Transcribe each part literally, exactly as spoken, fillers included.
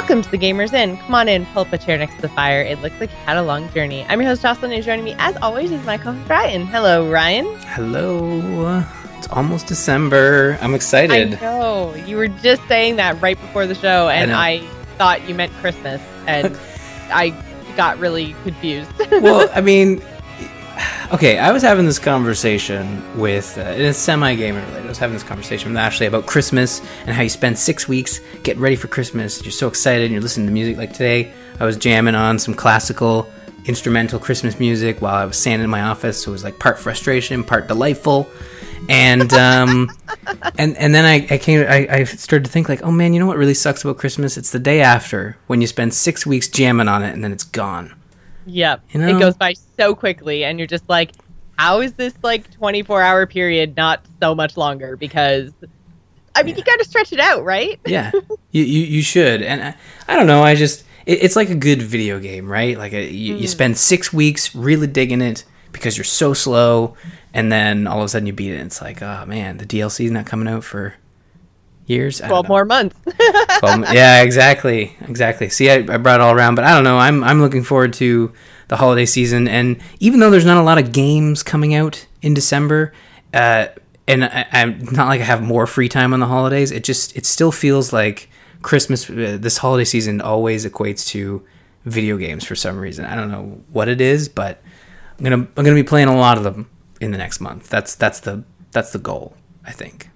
Welcome to the Gamers Inn. Come on in, pull up a chair next to the fire. It looks like you had a long journey. I'm your host, Jocelyn, and joining me, as always, is my co-host, Ryan. Hello, Ryan. Hello. It's almost December. I'm excited. I know. You were just saying that right before the show, and I, I thought you meant Christmas, and I got really confused. Well, I mean, okay, I was having this conversation with, uh, it's semi-gamer related, I was having this conversation with Ashley about Christmas and how you spend six weeks getting ready for Christmas. You're so excited and you're listening to music. Like today, I was jamming on some classical instrumental Christmas music while I was standing in my office, so it was like part frustration, part delightful. And um, and and then I, I came I, I started to think like, oh man, you know what really sucks about Christmas? It's the day after when you spend six weeks jamming on it and then it's gone. Yep. You know? It goes by so quickly, and you're just like, how is this like twenty-four hour period not so much longer? Because I mean, yeah. You got to stretch it out, right? Yeah, you, you you should. And I, I don't know, I just it, it's like a good video game, right? Like a, you, mm. you spend six weeks really digging it because you're so slow, and then all of a sudden you beat it and it's like, oh man, the D L C is not coming out for years. twelve more months. twelve, yeah, exactly, exactly. See, I, I brought it all around, but I don't know. I'm I'm looking forward to the holiday season, and even though there's not a lot of games coming out in December, uh, and I, I'm not like I have more free time on the holidays. It just it still feels like Christmas. Uh, this holiday season always equates to video games for some reason. I don't know what it is, but I'm gonna I'm gonna be playing a lot of them in the next month. That's that's the that's the goal, I think.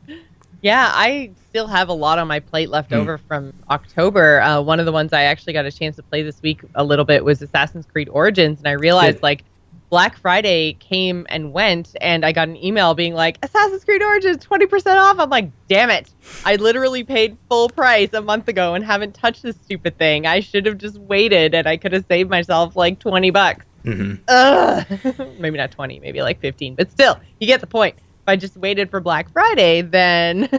Yeah, I still have a lot on my plate left mm. over from October. Uh, one of the ones I actually got a chance to play this week a little bit was Assassin's Creed Origins, and I realized Good. like Black Friday came and went, and I got an email being like, Assassin's Creed Origins twenty percent off. I'm like, damn it. I literally paid full price a month ago and haven't touched this stupid thing. I should have just waited, and I could have saved myself like twenty bucks. Mm-hmm. Ugh. Maybe not twenty, maybe like fifteen, but still, you get the point. If I just waited for Black Friday, then...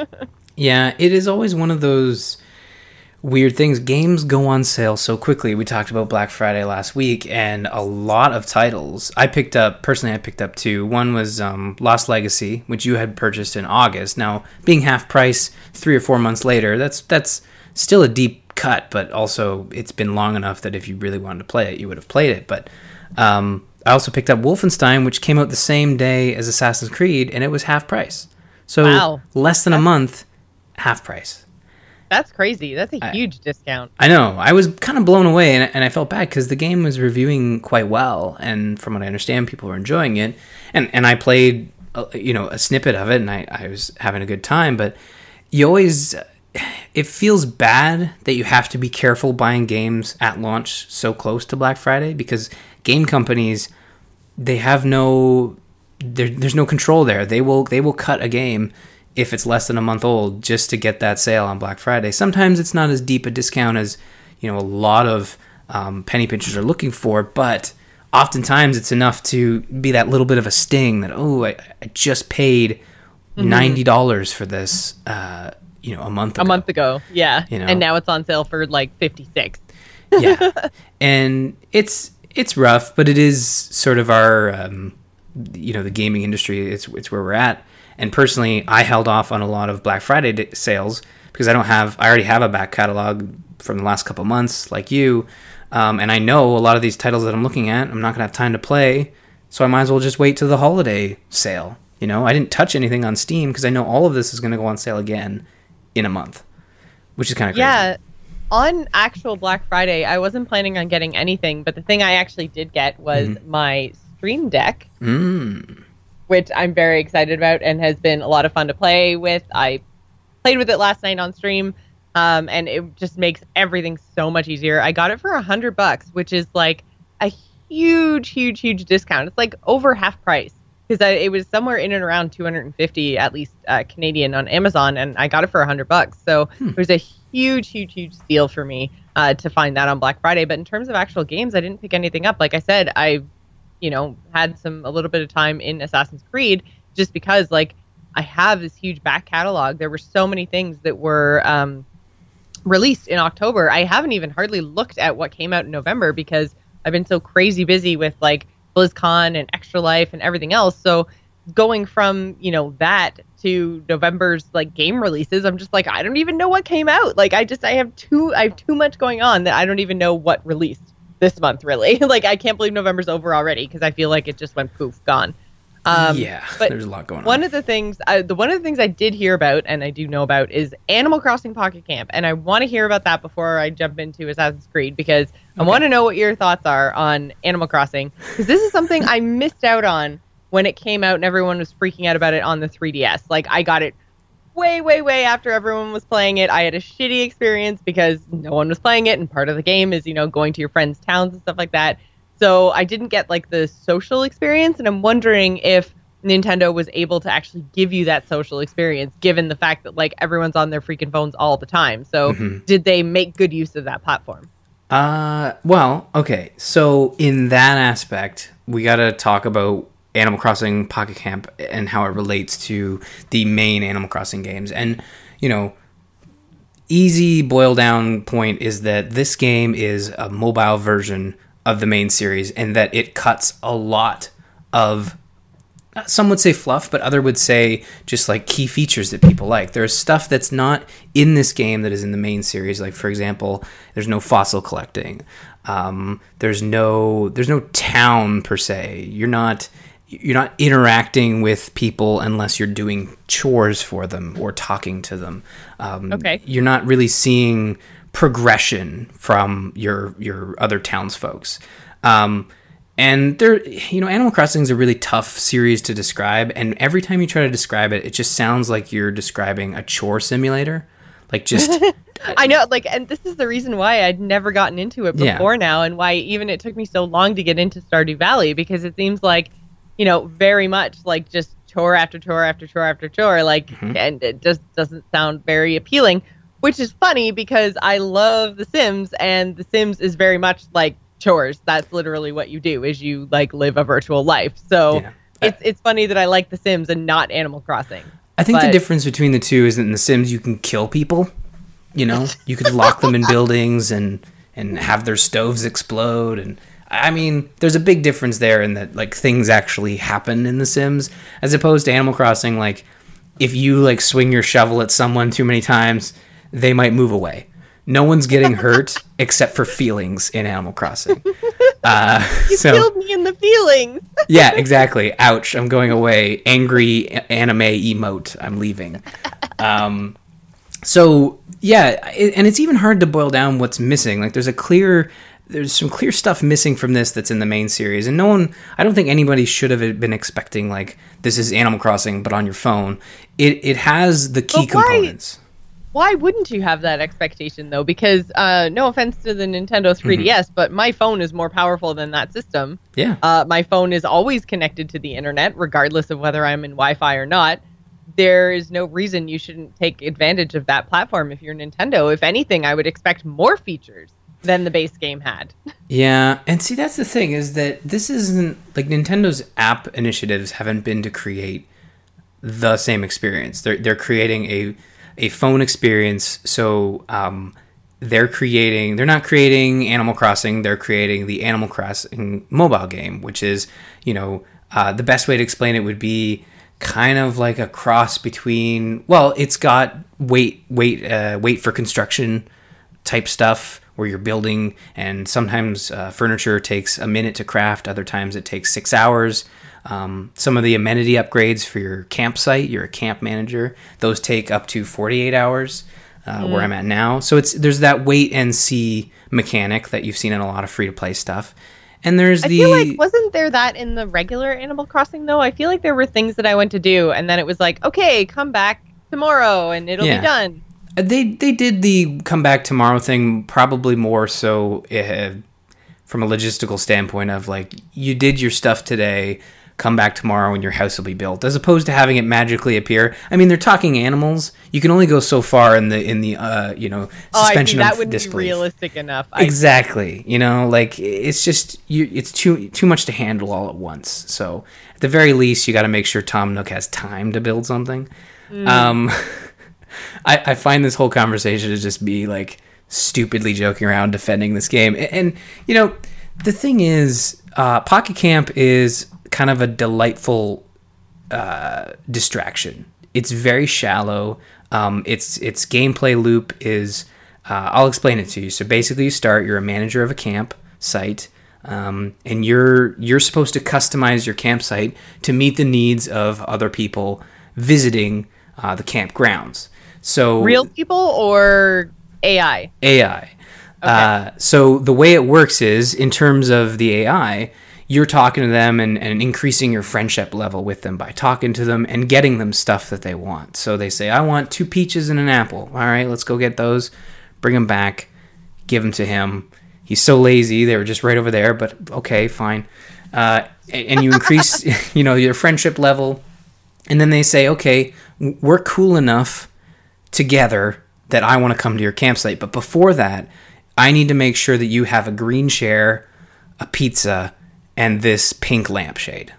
Yeah, it is always one of those weird things. Games go on sale so quickly. We talked about Black Friday last week, and a lot of titles. I picked up, personally I picked up two. One was um, Lost Legacy, which you had purchased in August. Now, being half price three or four months later, that's that's still a deep cut, but also it's been long enough that if you really wanted to play it, you would have played it. But um, I also picked up Wolfenstein, which came out the same day as Assassin's Creed, and it was half price. So wow. less than a month, half price. That's crazy. That's a I, huge discount. I know. I was kind of blown away, and, and I felt bad because the game was reviewing quite well, and from what I understand, people were enjoying it. And and I played, a, you know, a snippet of it, and I, I was having a good time. But you always, it feels bad that you have to be careful buying games at launch so close to Black Friday, because game companies, they have no, there, there's no control there. They will they will cut a game if it's less than a month old just to get that sale on Black Friday. Sometimes it's not as deep a discount as, you know, a lot of um, penny pinchers are looking for, but oftentimes it's enough to be that little bit of a sting that, oh, I, I just paid mm-hmm. ninety dollars for this, uh, you know, a month ago. A month ago, yeah. You know? And now it's on sale for like fifty-six. Yeah. And it's it's rough, but it is sort of our, um, you know, the gaming industry. It's it's where we're at. And personally, I held off on a lot of Black Friday d- sales because I don't have, I already have a back catalog from the last couple months, like you. Um, and I know a lot of these titles that I'm looking at, I'm not going to have time to play. So I might as well just wait till the holiday sale. You know, I didn't touch anything on Steam because I know all of this is going to go on sale again in a month, which is kind of crazy. Yeah. On actual Black Friday, I wasn't planning on getting anything, but the thing I actually did get was mm-hmm. my Stream Deck. Mm. Which I'm very excited about and has been a lot of fun to play with. I played with it last night on stream, um, and it just makes everything so much easier. I got it for a hundred bucks, which is like a huge, huge, huge discount. It's like over half price because it was somewhere in and around two hundred fifty, at least uh, Canadian, on Amazon, and I got it for a hundred bucks. So hmm. it was a huge, huge, huge deal for me uh, to find that on Black Friday. But in terms of actual games, I didn't pick anything up. Like I said, I you know, had some, a little bit of time in Assassin's Creed just because like I have this huge back catalog. There were so many things that were um, released in October. I haven't even hardly looked at what came out in November because I've been so crazy busy with like BlizzCon and Extra Life and everything else. So going from, you know, that to November's like game releases, I'm just like, I don't even know what came out. Like, I just I have too I have too much going on that I don't even know what released this month, really. Like, I can't believe November's over already because I feel like it just went poof, gone. Um, yeah, but there's a lot going on. One of the things, I, the one of the things I did hear about, and I do know about, is Animal Crossing Pocket Camp, and I want to hear about that before I jump into Assassin's Creed because okay. I want to know what your thoughts are on Animal Crossing, because this is something I missed out on when it came out and everyone was freaking out about it on the three D S. Like, I got it way, way, way after everyone was playing it. I had a shitty experience because no one was playing it, and part of the game is, you know, going to your friends' towns and stuff like that. So I didn't get like the social experience, and I'm wondering if Nintendo was able to actually give you that social experience, given the fact that like everyone's on their freaking phones all the time. So mm-hmm. did they make good use of that platform? Uh, well, okay. So in that aspect, we got to talk about Animal Crossing Pocket Camp and how it relates to the main Animal Crossing games. And, you know, easy boil down point is that this game is a mobile version of the main series, and that it cuts a lot of, some would say fluff, but other would say just like key features that people like. There's stuff that's not in this game that is in the main series. Like, for example, there's no fossil collecting. Um, there's no there's no town per se. You're not you're not interacting with people unless you're doing chores for them or talking to them. Um, okay. You're not really seeing progression from your your other townsfolks. Um, and there, you know, Animal Crossing is a really tough series to describe, and every time you try to describe it, it just sounds like you're describing a chore simulator. Like, just I know, like, and this is the reason why I'd never gotten into it before yeah. now, and why even it took me so long to get into Stardew Valley, because it seems like, you know, very much like just chore after chore after chore after chore, like, mm-hmm. and it just doesn't sound very appealing. Which is funny because I love The Sims, and The Sims is very much like chores. That's literally what you do, is you like live a virtual life. So yeah. it's it's funny that I like The Sims and not Animal Crossing. I think but... the difference between the two is that in The Sims you can kill people. You know, you could lock them in buildings and and have their stoves explode. And I mean, there's a big difference there in that like things actually happen in The Sims, as opposed to Animal Crossing. Like, if you like swing your shovel at someone too many times, they might move away. No one's getting hurt except for feelings in Animal Crossing. Uh, you so, killed me in the feelings. Yeah, exactly. Ouch, I'm going away. Angry anime emote, I'm leaving. Um, so, yeah, it, and it's even hard to boil down what's missing. Like, there's a clear... There's some clear stuff missing from this that's in the main series. And no one... I don't think anybody should have been expecting, like, this is Animal Crossing, but on your phone. It, it has the key components. Why wouldn't you have that expectation, though? Because, uh, no offense to the Nintendo three D S, mm-hmm. but my phone is more powerful than that system. Yeah. Uh, my phone is always connected to the internet, regardless of whether I'm in Wi-Fi or not. There is no reason you shouldn't take advantage of that platform if you're Nintendo. If anything, I would expect more features than the base game had. Yeah, and see, that's the thing, is that this isn't... Like, Nintendo's app initiatives haven't been to create the same experience. They're, they're creating a... a phone experience, so um, they're creating, they're not creating Animal Crossing, they're creating the Animal Crossing mobile game, which is, you know, uh, the best way to explain it would be kind of like a cross between, well, it's got wait, wait, uh, wait for construction type stuff, where you're building, and sometimes uh, furniture takes a minute to craft, other times it takes six hours. Um, some of the amenity upgrades for your campsite, you're a camp manager, those take up to forty-eight hours, uh, mm. where I'm at now. So it's there's that wait and see mechanic that you've seen in a lot of free-to-play stuff. And there's I the... feel like, wasn't there that in the regular Animal Crossing, though? I feel like there were things that I went to do, and then it was like, okay, come back tomorrow, and it'll yeah. be done. They, they did the come back tomorrow thing probably more so uh, from a logistical standpoint of, like, you did your stuff today... come back tomorrow and your house will be built, as opposed to having it magically appear. I mean, they're talking animals. You can only go so far in the in the uh you know suspension oh, I see. That of wouldn't disbelief. be realistic enough. Exactly. You know, like, it's just you. It's too too much to handle all at once. So at the very least, you got to make sure Tom Nook has time to build something. Mm. Um, I I find this whole conversation to just be like stupidly joking around defending this game, and, and you know, the thing is, uh, Pocket Camp is kind of a delightful uh, distraction. it's very shallow. Um, its its gameplay loop is, uh, I'll explain it to you. So basically, you start. You're a manager of a campsite, um, and you're you're supposed to customize your campsite to meet the needs of other people visiting uh, the campgrounds. So real people or A I? A I. Okay. Uh, so the way it works is, in terms of the A I, you're talking to them and, and increasing your friendship level with them by talking to them and getting them stuff that they want. So they say, I want two peaches and an apple. All right, let's go get those. Bring them back. Give them to him. He's so lazy. They were just right over there, but okay, fine. Uh, and, and you increase, you know, your friendship level. And then they say, okay, we're cool enough together that I want to come to your campsite. But before that, I need to make sure that you have a green chair, a pizza, and this pink lampshade.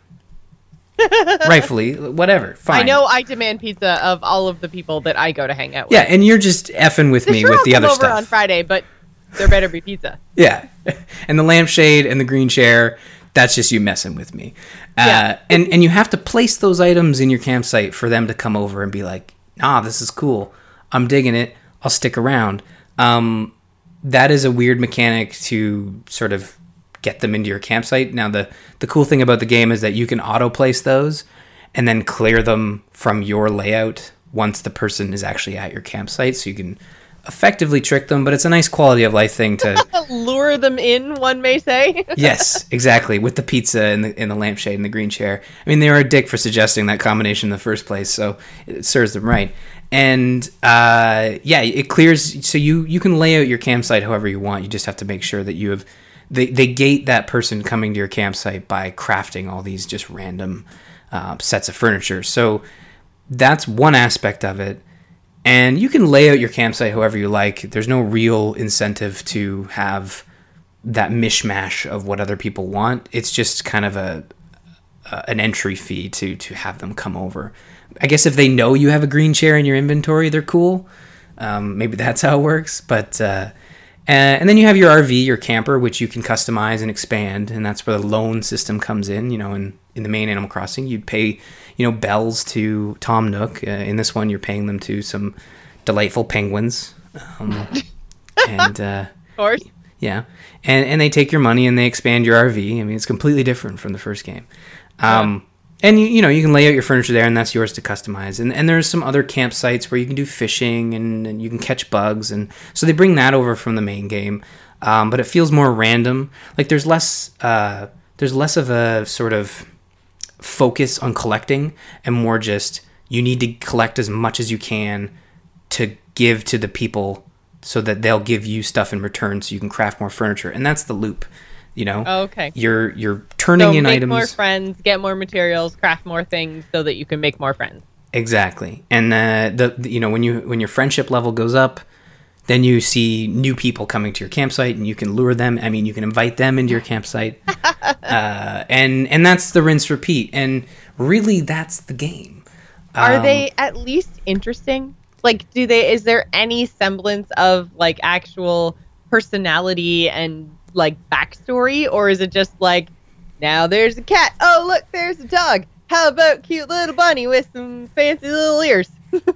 Rightfully, whatever, fine. I know I demand pizza of all of the people that I go to hang out with. Yeah, and you're just effing with me sure with I'll the come other over stuff. on Friday, but there better be pizza. Yeah, and the lampshade and the green chair, that's just you messing with me. Uh, yeah. and, and you have to place those items in your campsite for them to come over and be like, ah, this is cool. I'm digging it. I'll stick around. Um, that is a weird mechanic to sort of get them into your campsite. Now, the, the cool thing about the game is that you can auto-place those and then clear them from your layout once the person is actually at your campsite, so you can effectively trick them, but it's a nice quality of life thing to... lure them in, one may say. Yes, exactly, with the pizza and the, and the lampshade and the green chair. I mean, they were a dick for suggesting that combination in the first place, so it serves them right. And uh, yeah, it clears, so you, you can lay out your campsite however you want. You just have to make sure that you have... They, they gate that person coming to your campsite by crafting all these just random uh, sets of furniture. So that's one aspect of it. And you can lay out your campsite however you like. There's no real incentive to have that mishmash of what other people want. It's just kind of a, a an entry fee to to have them come over. I guess if they know you have a green chair in your inventory, they're cool. Um, maybe that's how it works. But uh, and then you have your R V, your camper, which you can customize and expand, and that's where the loan system comes in. You know, in in the main Animal Crossing, you'd pay, you know, bells to Tom Nook. Uh, in this one, you're paying them to some delightful penguins. Um, and uh, of course. Yeah, and and they take your money and they expand your R V. I mean, it's completely different from the first game. Um, yeah. And you you know you can lay out your furniture there, and that's yours to customize. And and there's some other campsites where you can do fishing and, and you can catch bugs, and so they bring that over from the main game. Um, but it feels more random. Like there's less uh, there's less of a sort of focus on collecting, and more just you need to collect as much as you can to give to the people, so that they'll give you stuff in return so you can craft more furniture. And that's the loop, you know? Oh, okay. You're you're turning so in make items. more friends, get more materials, craft more things so that you can make more friends. Exactly. And uh, the, the you know, when you when your friendship level goes up, then you see new people coming to your campsite and you can lure them. I mean, you can invite them into your campsite. uh, and and that's the rinse repeat. And really that's the game. Are um, they at least interesting? Like, do they, is there any semblance of like actual personality and like backstory, or is it just like, now there's a cat, oh look, there's a dog, how about cute little bunny with some fancy little ears?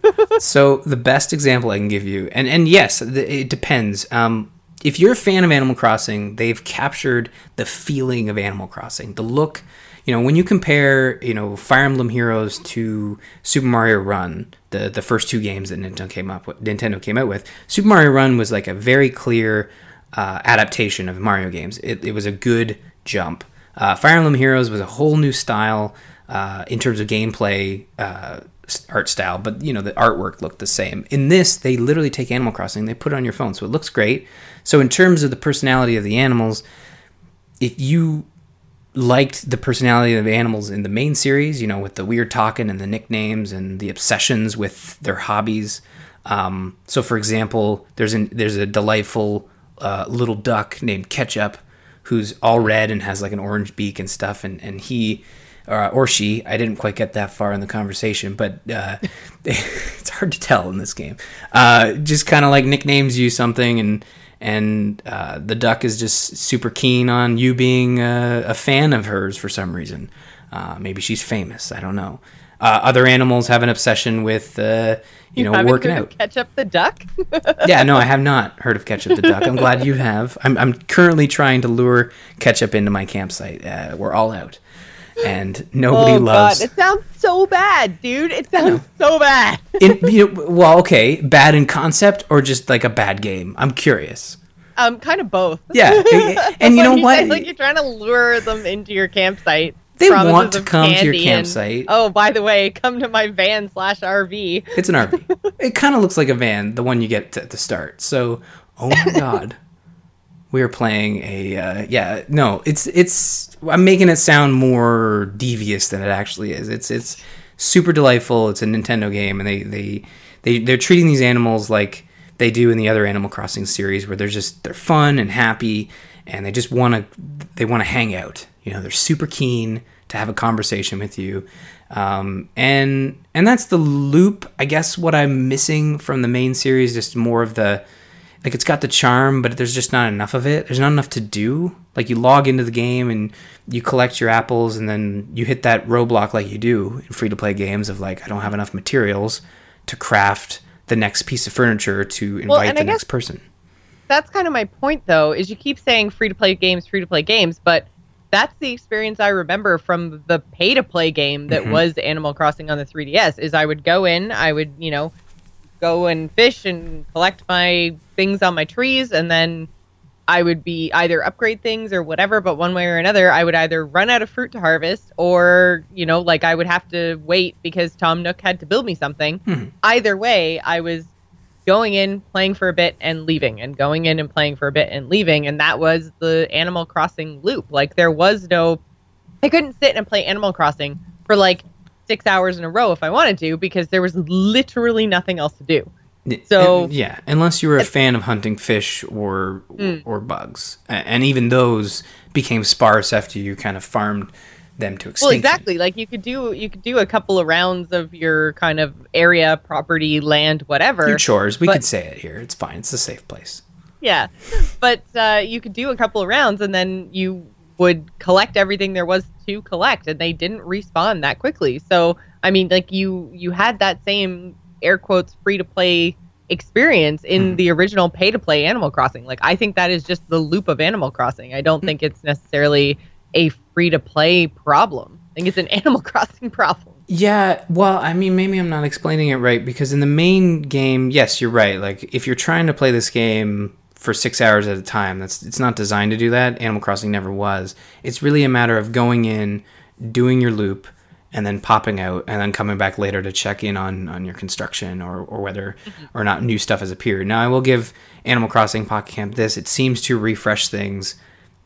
So the best example I can give you, and and yes, it depends. Um, if you're a fan of Animal Crossing, they've captured the feeling of Animal Crossing, the look. You know, when you compare, you know, Fire Emblem Heroes to Super Mario Run, the, the first two games that Nintendo came up with, Nintendo came out with, Super Mario Run was like a very clear uh, adaptation of Mario games. It, it was a good jump. Uh, Fire Emblem Heroes was a whole new style uh, in terms of gameplay, uh, art style, but you know the artwork looked the same. In this, they literally take Animal Crossing, they put it on your phone, so it looks great. So in terms of the personality of the animals, if you liked the personality of the animals in the main series, you know, with the weird talking and the nicknames and the obsessions with their hobbies. Um, so, for example, there's an there's a delightful uh, little duck named Ketchup, who's all red and has like an orange beak and stuff, and and he uh, or she, I didn't quite get that far in the conversation, but uh, it's hard to tell in this game. Uh, just kind of like nicknames you something, and. And uh, the duck is just super keen on you being a, a fan of hers for some reason. Uh, maybe she's famous. I don't know. Uh, other animals have an obsession with, uh, you, you know, haven't working heard out. Of Ketchup the duck? Yeah, no, I have not heard of Ketchup the duck. I'm glad you have. I'm, I'm currently trying to lure Ketchup into my campsite. Uh, we're all out, and nobody oh, loves. God. It sounds so bad, dude. It sounds so bad. in, you know, well, okay, bad in concept or just like a bad game? I'm curious. Um, kind of both. Yeah, and you know you what? Say, like you're trying to lure them into your campsite. They want to come to your campsite. And, oh, by the way, come to my van slash R V. It's an R V. It kind of looks like a van, the one you get at the start. So, oh my God, we are playing a uh, yeah. No, it's it's. I'm making it sound more devious than it actually is. It's it's super delightful. It's a Nintendo game, and they they they they're treating these animals like they do in the other Animal Crossing series, where they're just they're fun and happy, and they just want to they want to hang out. You know, they're super keen to have a conversation with you, um, and and that's the loop. I guess what I'm missing from the main series, just more of the like it's got the charm, but there's just not enough of it. There's not enough to do. Like you log into the game and you collect your apples, and then you hit that roadblock like you do in free to play games of like I don't have enough materials to craft the next piece of furniture to invite well, the I next person. That's kind of my point, though, is you keep saying free to play games, free to play games, but that's the experience I remember from the pay to play game that mm-hmm. was Animal Crossing on the three D S. Is I would go in, I would you know go and fish and collect my things on my trees, and then I would be either upgrade things or whatever, but one way or another, I would either run out of fruit to harvest or, you know, like I would have to wait because Tom Nook had to build me something. Hmm. Either way, I was going in, playing for a bit and leaving, and going in and playing for a bit and leaving. And that was the Animal Crossing loop. Like there was no, I couldn't sit and play Animal Crossing for like six hours in a row if I wanted to, because there was literally nothing else to do. So and, yeah, unless you were a fan of hunting fish or mm. or bugs, and even those became sparse after you kind of farmed them to extinction. Well, exactly. Like you could do you could do a couple of rounds of your kind of area, property, land, whatever. Your chores. We but, could say it here. It's fine. It's a safe place. Yeah, but uh, you could do a couple of rounds, and then you would collect everything there was to collect, and they didn't respawn that quickly. So I mean, like you you had that same air quotes free to play experience in mm. the original pay to play Animal Crossing. Like I think that is just the loop of Animal Crossing. I don't mm. think it's necessarily a free to play problem. I think it's an Animal Crossing problem. Yeah, well, I mean, maybe I'm not explaining it right, because in the main game, yes, you're right. Like if you're trying to play this game for six hours at a time, that's it's not designed to do that. Animal Crossing never was. It's really a matter of going in, doing your loop, and then popping out, and then coming back later to check in on, on your construction or, or whether or not new stuff has appeared. Now, I will give Animal Crossing Pocket Camp this. It seems to refresh things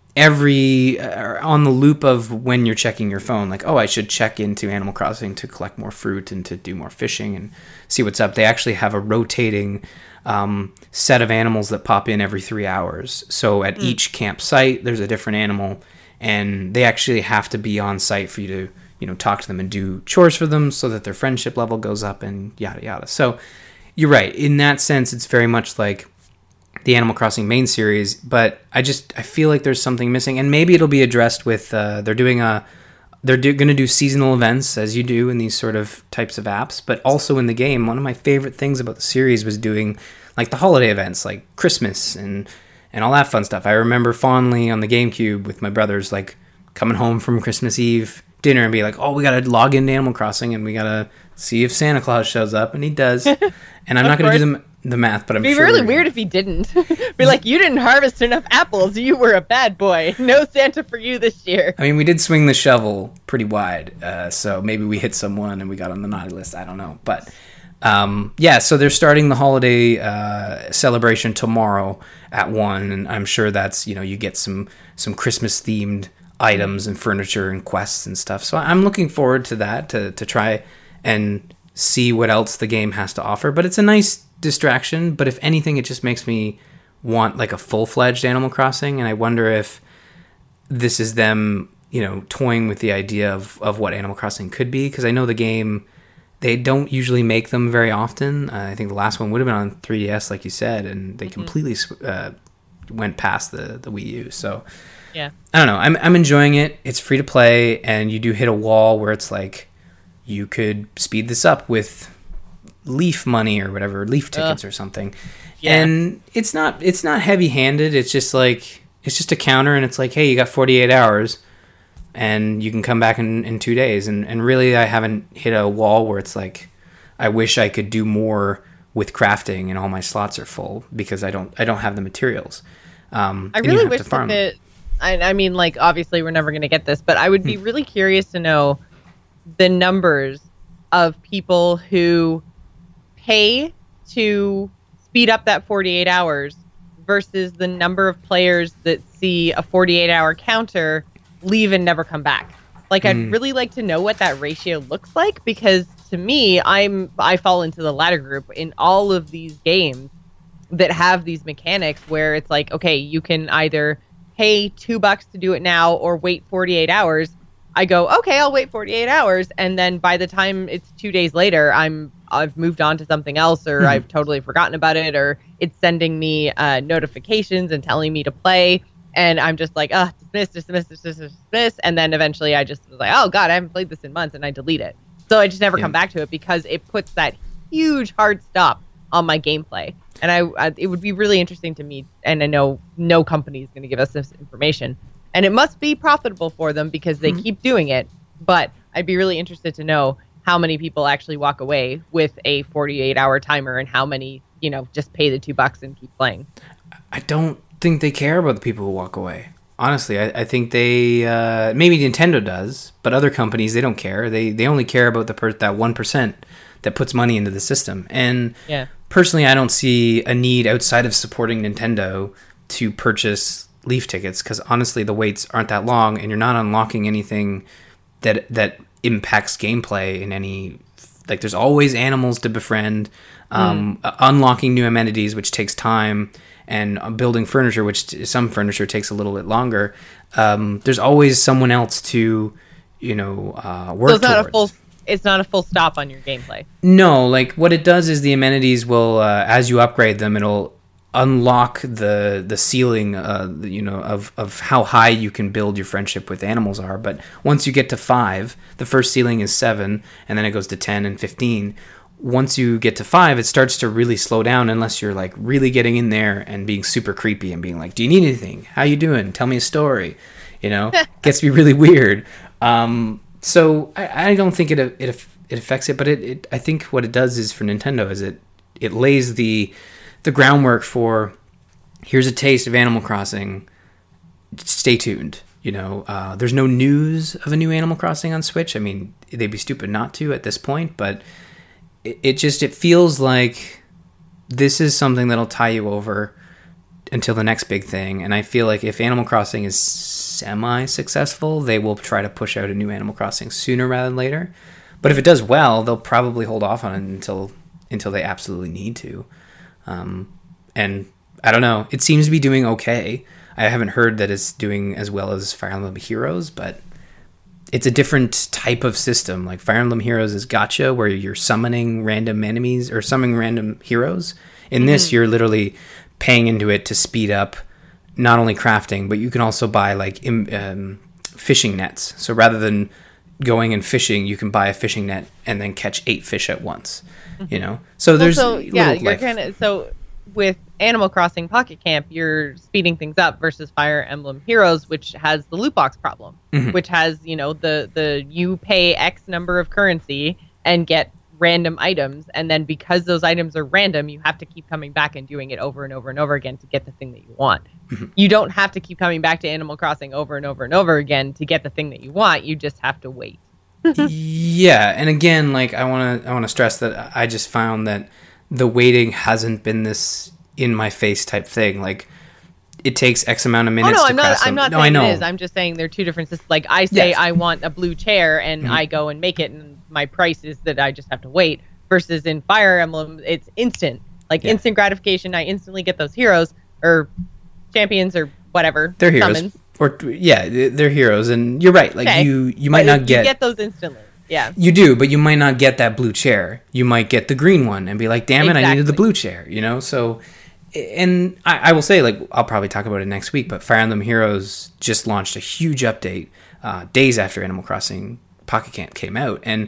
every uh, on the loop of when you're checking your phone. Like, oh, I should check into Animal Crossing to collect more fruit and to do more fishing and see what's up. They actually have a rotating um, set of animals that pop in every three hours. So at mm. each campsite, there's a different animal, and they actually have to be on site for you to you know, talk to them and do chores for them so that their friendship level goes up and yada, yada. So you're right. In that sense, it's very much like the Animal Crossing main series, but I just, I feel like there's something missing, and maybe it'll be addressed with, uh, they're doing a, they're do, going to do seasonal events as you do in these sort of types of apps, but also in the game. One of my favorite things about the series was doing like the holiday events, like Christmas and, and all that fun stuff. I remember fondly on the GameCube with my brothers, like coming home from Christmas Eve dinner and be like, oh, we gotta log into Animal Crossing and we gotta see if Santa Claus shows up, and he does. And I'm not gonna do the, the math, but I'm It'd be sure really weird if he didn't. Be like, you didn't harvest enough apples, you were a bad boy, no Santa for you this year. I mean, we did swing the shovel pretty wide, uh, so maybe we hit someone and we got on the naughty list. I don't know, but um, yeah, so they're starting the holiday uh, celebration tomorrow at one, and I'm sure that's, you know, you get some some Christmas themed items and furniture and quests and stuff. So I'm looking forward to that, to to try and see what else the game has to offer. But it's a nice distraction. But if anything, it just makes me want like a full-fledged Animal Crossing. And I wonder if this is them, you know, toying with the idea of, of what Animal Crossing could be. Because I know the game, they don't usually make them very often. Uh, I think the last one would have been on three D S, like you said, and they mm-hmm. completely uh, went past the, the Wii U. So yeah, I don't know. I'm I'm enjoying it. It's free to play, and you do hit a wall where it's like you could speed this up with Leaf money or whatever, Leaf tickets uh, or something. Yeah. And it's not it's not heavy-handed. It's just like it's just a counter, and it's like, hey, you got forty-eight hours, and you can come back in, in two days. And and really, I haven't hit a wall where it's like, I wish I could do more with crafting, and all my slots are full because I don't I don't have the materials. Um, I really wish that. The, I, I mean, like, obviously, we're never going to get this, but I would be hmm. really curious to know the numbers of people who pay to speed up that forty-eight hours versus the number of players that see a forty-eight hour counter, leave and never come back. Like, mm. I'd really like to know what that ratio looks like, because to me, I'm I fall into the latter group in all of these games that have these mechanics where it's like, okay, you can either pay two bucks to do it now or wait forty-eight hours. I go, okay, I'll wait forty-eight hours, and then by the time it's two days later, I'm I've moved on to something else, or mm-hmm. I've totally forgotten about it, or it's sending me uh, notifications and telling me to play, and I'm just like, ah, oh, dismiss, dismiss, dismiss, dismiss, and then eventually I just was like, oh god, I haven't played this in months, and I delete it. So I just never yeah. come back to it because it puts that huge hard stop on my gameplay, and I, I it would be really interesting to me, and I know no company is going to give us this information. And it must be profitable for them because they mm-hmm. keep doing it. But I'd be really interested to know how many people actually walk away with a forty-eight hour timer and how many, you know, just pay the two bucks and keep playing. I don't think they care about the people who walk away. Honestly, I, I think they, uh, maybe Nintendo does, but other companies, they don't care. They they only care about the per- that one percent that puts money into the system. And yeah. personally, I don't see a need outside of supporting Nintendo to purchase Leaf tickets, because honestly the waits aren't that long, and you're not unlocking anything that that impacts gameplay in any, like, there's always animals to befriend, um, mm. unlocking new amenities, which takes time, and building furniture, which some furniture takes a little bit longer. Um, there's always someone else to, you know, uh, work so it's not towards. A full, it's not a full stop on your gameplay. No, like what it does is the amenities will, uh, as you upgrade them, it'll unlock the the ceiling, uh, you know, of, of how high you can build your friendship with animals are. But once you get to five, the first ceiling is seven, and then it goes to ten and fifteen. Once you get to five, it starts to really slow down unless you're like really getting in there and being super creepy and being like, do you need anything? How you doing? Tell me a story. You know, gets to be really weird. Um, so I, I don't think it it it affects it, but it, it I think what it does is for Nintendo is it it lays the the groundwork for, here's a taste of Animal Crossing, stay tuned. You know, uh, there's no news of a new Animal Crossing on Switch. I mean, they'd be stupid not to at this point, but it, it just, it feels like this is something that'll tie you over until the next big thing. And I feel like if Animal Crossing is semi-successful, they will try to push out a new Animal Crossing sooner rather than later. But if it does well, they'll probably hold off on it until until they absolutely need to. Um, and I don't know, it seems to be doing okay. I haven't heard that it's doing as well as Fire Emblem Heroes, but it's a different type of system. Like Fire Emblem Heroes is gacha, where you're summoning random enemies or summoning random heroes. In mm-hmm. this, you're literally paying into it to speed up not only crafting, but you can also buy like im- um, fishing nets. So rather than going and fishing, you can buy a fishing net and then catch eight fish at once. You know, so there's well, so, yeah, you're kind of so with Animal Crossing Pocket Camp, you're speeding things up versus Fire Emblem Heroes, which has the loot box problem, mm-hmm. which has, you know, the the you pay X number of currency and get random items, and then because those items are random, you have to keep coming back and doing it over and over and over again to get the thing that you want. Mm-hmm. You don't have to keep coming back to Animal Crossing over and over and over again to get the thing that you want. You just have to wait. Yeah, and again, like I want to I want to stress that I just found that the waiting hasn't been this in my face type thing. Like it takes X amount of minutes. Oh no, to I'm not. craft I'm not no, saying I know. it is. I'm just saying they're two different systems. Like I say, yes. I want a blue chair, and mm-hmm. I go and make it, and my price is that I just have to wait. Versus in Fire Emblem, it's instant, like yeah. instant gratification. I instantly get those heroes or champions or whatever. They're heroes. Summons. Or yeah, they're heroes, and you're right. Like okay. you, you might but not get you get those instantly. Yeah, you do, but you might not get that blue chair. You might get the green one and be like, "Damn it, exactly. I needed the blue chair." You know, so and I, I will say, like, I'll probably talk about it next week. But Fire Emblem Heroes just launched a huge update uh, days after Animal Crossing Pocket Camp came out, and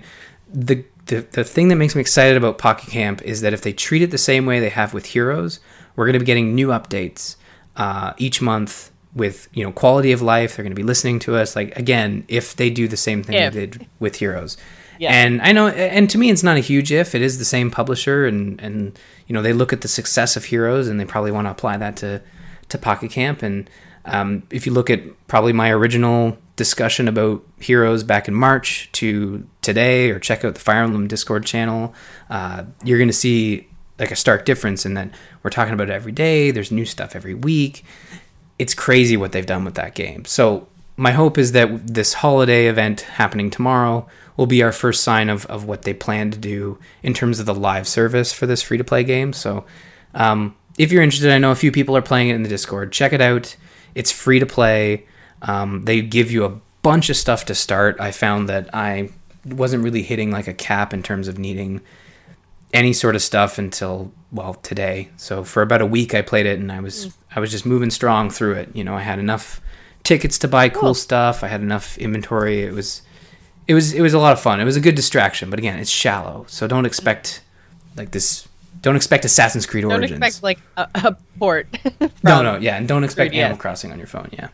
the, the the thing that makes me excited about Pocket Camp is that if they treat it the same way they have with Heroes, we're going to be getting new updates uh, each month with, you know, quality of life. They're going to be listening to us. Like, again, if they do the same thing if. they did with Heroes. Yeah. And I know, and to me, it's not a huge if. It is the same publisher, and, and you know, they look at the success of Heroes, and they probably want to apply that to, to Pocket Camp. And um, if you look at probably my original discussion about Heroes back in March to today, or check out the Fire Emblem Discord channel, uh, you're going to see like a stark difference in that we're talking about it every day. There's new stuff every week. It's crazy what they've done with that game. So my hope is that this holiday event happening tomorrow will be our first sign of, of what they plan to do in terms of the live service for this free-to-play game. So um, if you're interested, I know a few people are playing it in the Discord. Check it out. It's free to play. Um, they give you a bunch of stuff to start. I found that I wasn't really hitting like a cap in terms of needing any sort of stuff until, well, today. So for about a week I played it, and I was I was just moving strong through it. You know, I had enough tickets to buy cool, cool stuff. I had enough inventory. It was it was it was a lot of fun. It was a good distraction, but again, it's shallow. So don't expect like this don't expect Assassin's Creed don't Origins. Don't expect like a, a port. no, no, yeah, and don't expect Creed, Animal yes. Crossing on your phone, yeah.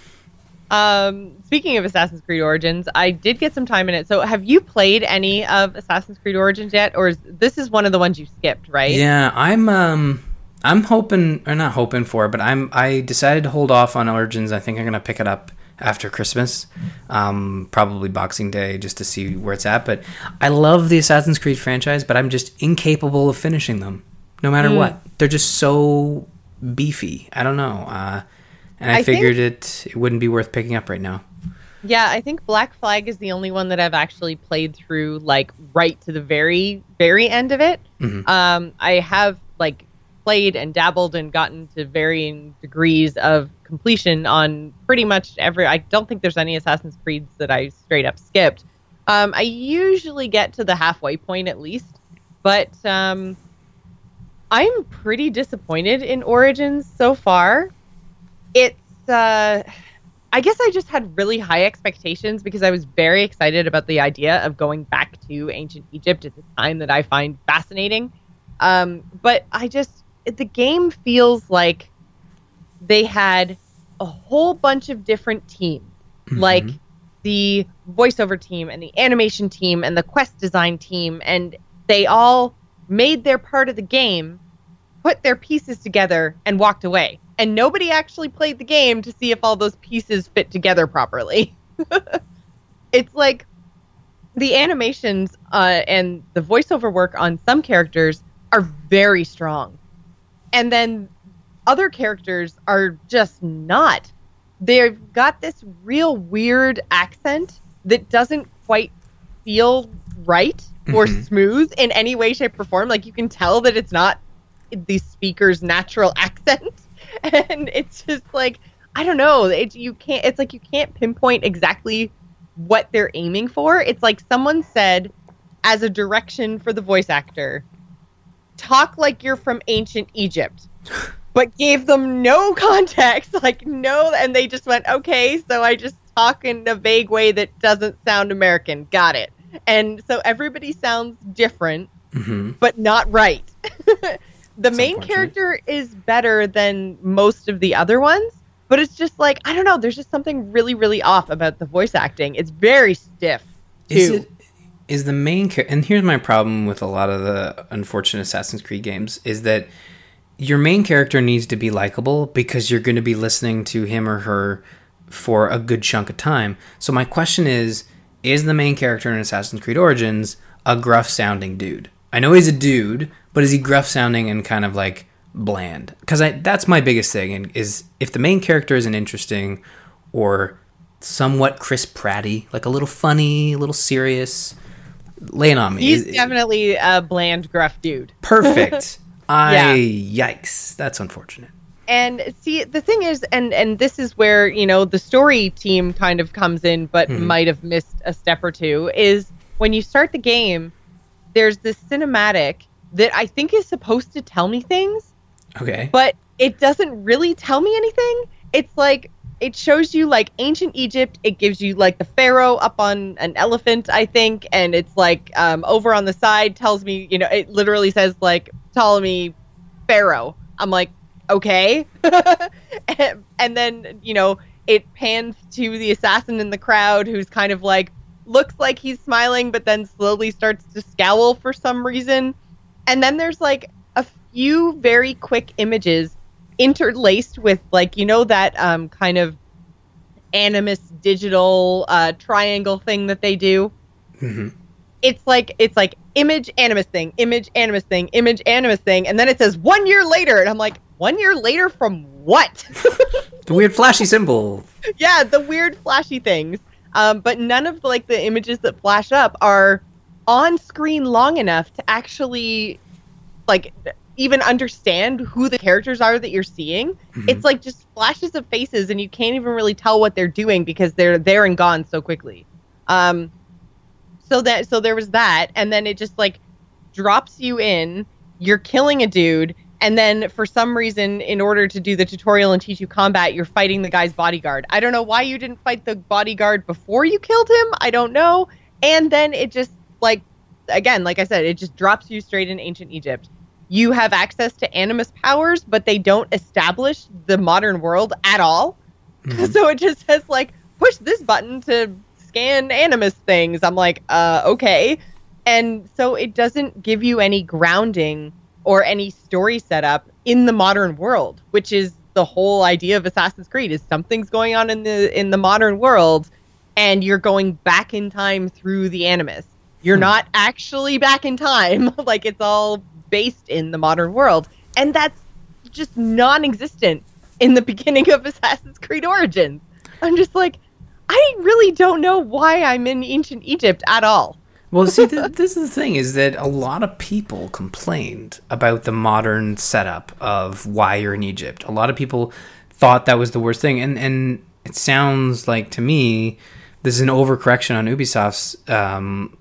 Um, speaking of Assassin's Creed Origins, I did get some time in it. So have you played any of Assassin's Creed Origins yet? Or is this is one of the ones you skipped, right? Yeah, I'm um I'm hoping, or not hoping for, but I'm I decided to hold off on Origins. I think I'm going to pick it up after Christmas, um, probably Boxing Day, just to see where it's at. But I love the Assassin's Creed franchise, but I'm just incapable of finishing them, no matter mm. what. They're just so beefy. I don't know. Uh, and I, I figured think, it it wouldn't be worth picking up right now. Yeah, I think Black Flag is the only one that I've actually played through, like, right to the very, very end of it. Mm-hmm. Um, I have, like, played and dabbled and gotten to varying degrees of completion on pretty much every... I don't think there's any Assassin's Creeds that I straight up skipped. Um, I usually get to the halfway point at least, but um, I'm pretty disappointed in Origins so far. It's... Uh, I guess I just had really high expectations because I was very excited about the idea of going back to ancient Egypt at the time that I find fascinating. Um, but I just... The game feels like they had a whole bunch of different teams, mm-hmm. like the voiceover team and the animation team and the quest design team, and they all made their part of the game, put their pieces together, and walked away. And nobody actually played the game to see if all those pieces fit together properly. It's like the animations uh, and the voiceover work on some characters are very strong. And then other characters are just not. They've got this real weird accent that doesn't quite feel right or mm-hmm. smooth in any way, shape, or form. Like, you can tell that it's not the speaker's natural accent. And it's just like, I don't know. It, you can't. It's like you can't pinpoint exactly what they're aiming for. It's like someone said, as a direction for the voice actor, talk like you're from ancient Egypt, but gave them no context, like no, and they just went, okay, so I just talk in a vague way that doesn't sound American. Got it. And so everybody sounds different, mm-hmm. but not right. The That's main character is better than most of the other ones, but it's just like, I don't know, there's just something really, really off about the voice acting. It's very stiff, too. Is it, is the main character, and here's my problem with a lot of the unfortunate Assassin's Creed games, is that your main character needs to be likable because you're going to be listening to him or her for a good chunk of time. So my question is, is the main character in Assassin's Creed Origins a gruff-sounding dude? I know he's a dude, but is he gruff-sounding and kind of like bland? Because that's my biggest thing, and is if the main character isn't interesting or somewhat Chris Pratty, like a little funny, a little serious, lay it on me. He's is, definitely a bland, gruff dude. Perfect. I yeah. Yikes. That's unfortunate. And see, the thing is, and and this is where, you know, the story team kind of comes in, but mm-hmm. might have missed a step or two, is when you start the game, there's this cinematic that I think is supposed to tell me things. Okay. But it doesn't really tell me anything. It's like, it shows you like ancient Egypt. It gives you like the pharaoh up on an elephant, I think, and it's like um, over on the side tells me, you know, it literally says like Ptolemy pharaoh. I'm like, okay. and, and then, you know, it pans to the assassin in the crowd who's kind of like, looks like he's smiling, but then slowly starts to scowl for some reason. And then there's like a few very quick images interlaced with like, you know, that um, kind of Animus digital uh, triangle thing that they do. Mm-hmm. It's like, it's like image Animus thing, image Animus thing, image Animus thing. And then it says one year later. And I'm like, one year later from what? The weird flashy symbol. Yeah, the weird flashy things. Um, but none of the, like the images that flash up are on screen long enough to actually like even understand who the characters are that you're seeing. Mm-hmm. It's like just flashes of faces and you can't even really tell what they're doing because they're there and gone so quickly. Um, so that so there was that, and then it just like drops you in. You're killing a dude. And then for some reason, in order to do the tutorial and teach you combat, you're fighting the guy's bodyguard. I don't know why you didn't fight the bodyguard before you killed him. I don't know. And then it just, like, again, like I said, it just drops you straight in ancient Egypt. You have access to Animus powers, but they don't establish the modern world at all. Mm-hmm. So it just says, like, push this button to scan Animus things. I'm like, uh, okay. And so it doesn't give you any grounding or any story setup in the modern world, which is the whole idea of Assassin's Creed, is something's going on in the in the modern world, and you're going back in time through the Animus. You're hmm. not actually back in time. Like, it's all based in the modern world. And that's just non-existent in the beginning of Assassin's Creed Origins. I'm just like, I really don't know why I'm in ancient Egypt at all. Well, see, th- this is the thing, is that a lot of people complained about the modern setup of why you're in Egypt. A lot of people thought that was the worst thing. And, and it sounds like, to me, this is an overcorrection on Ubisoft's um,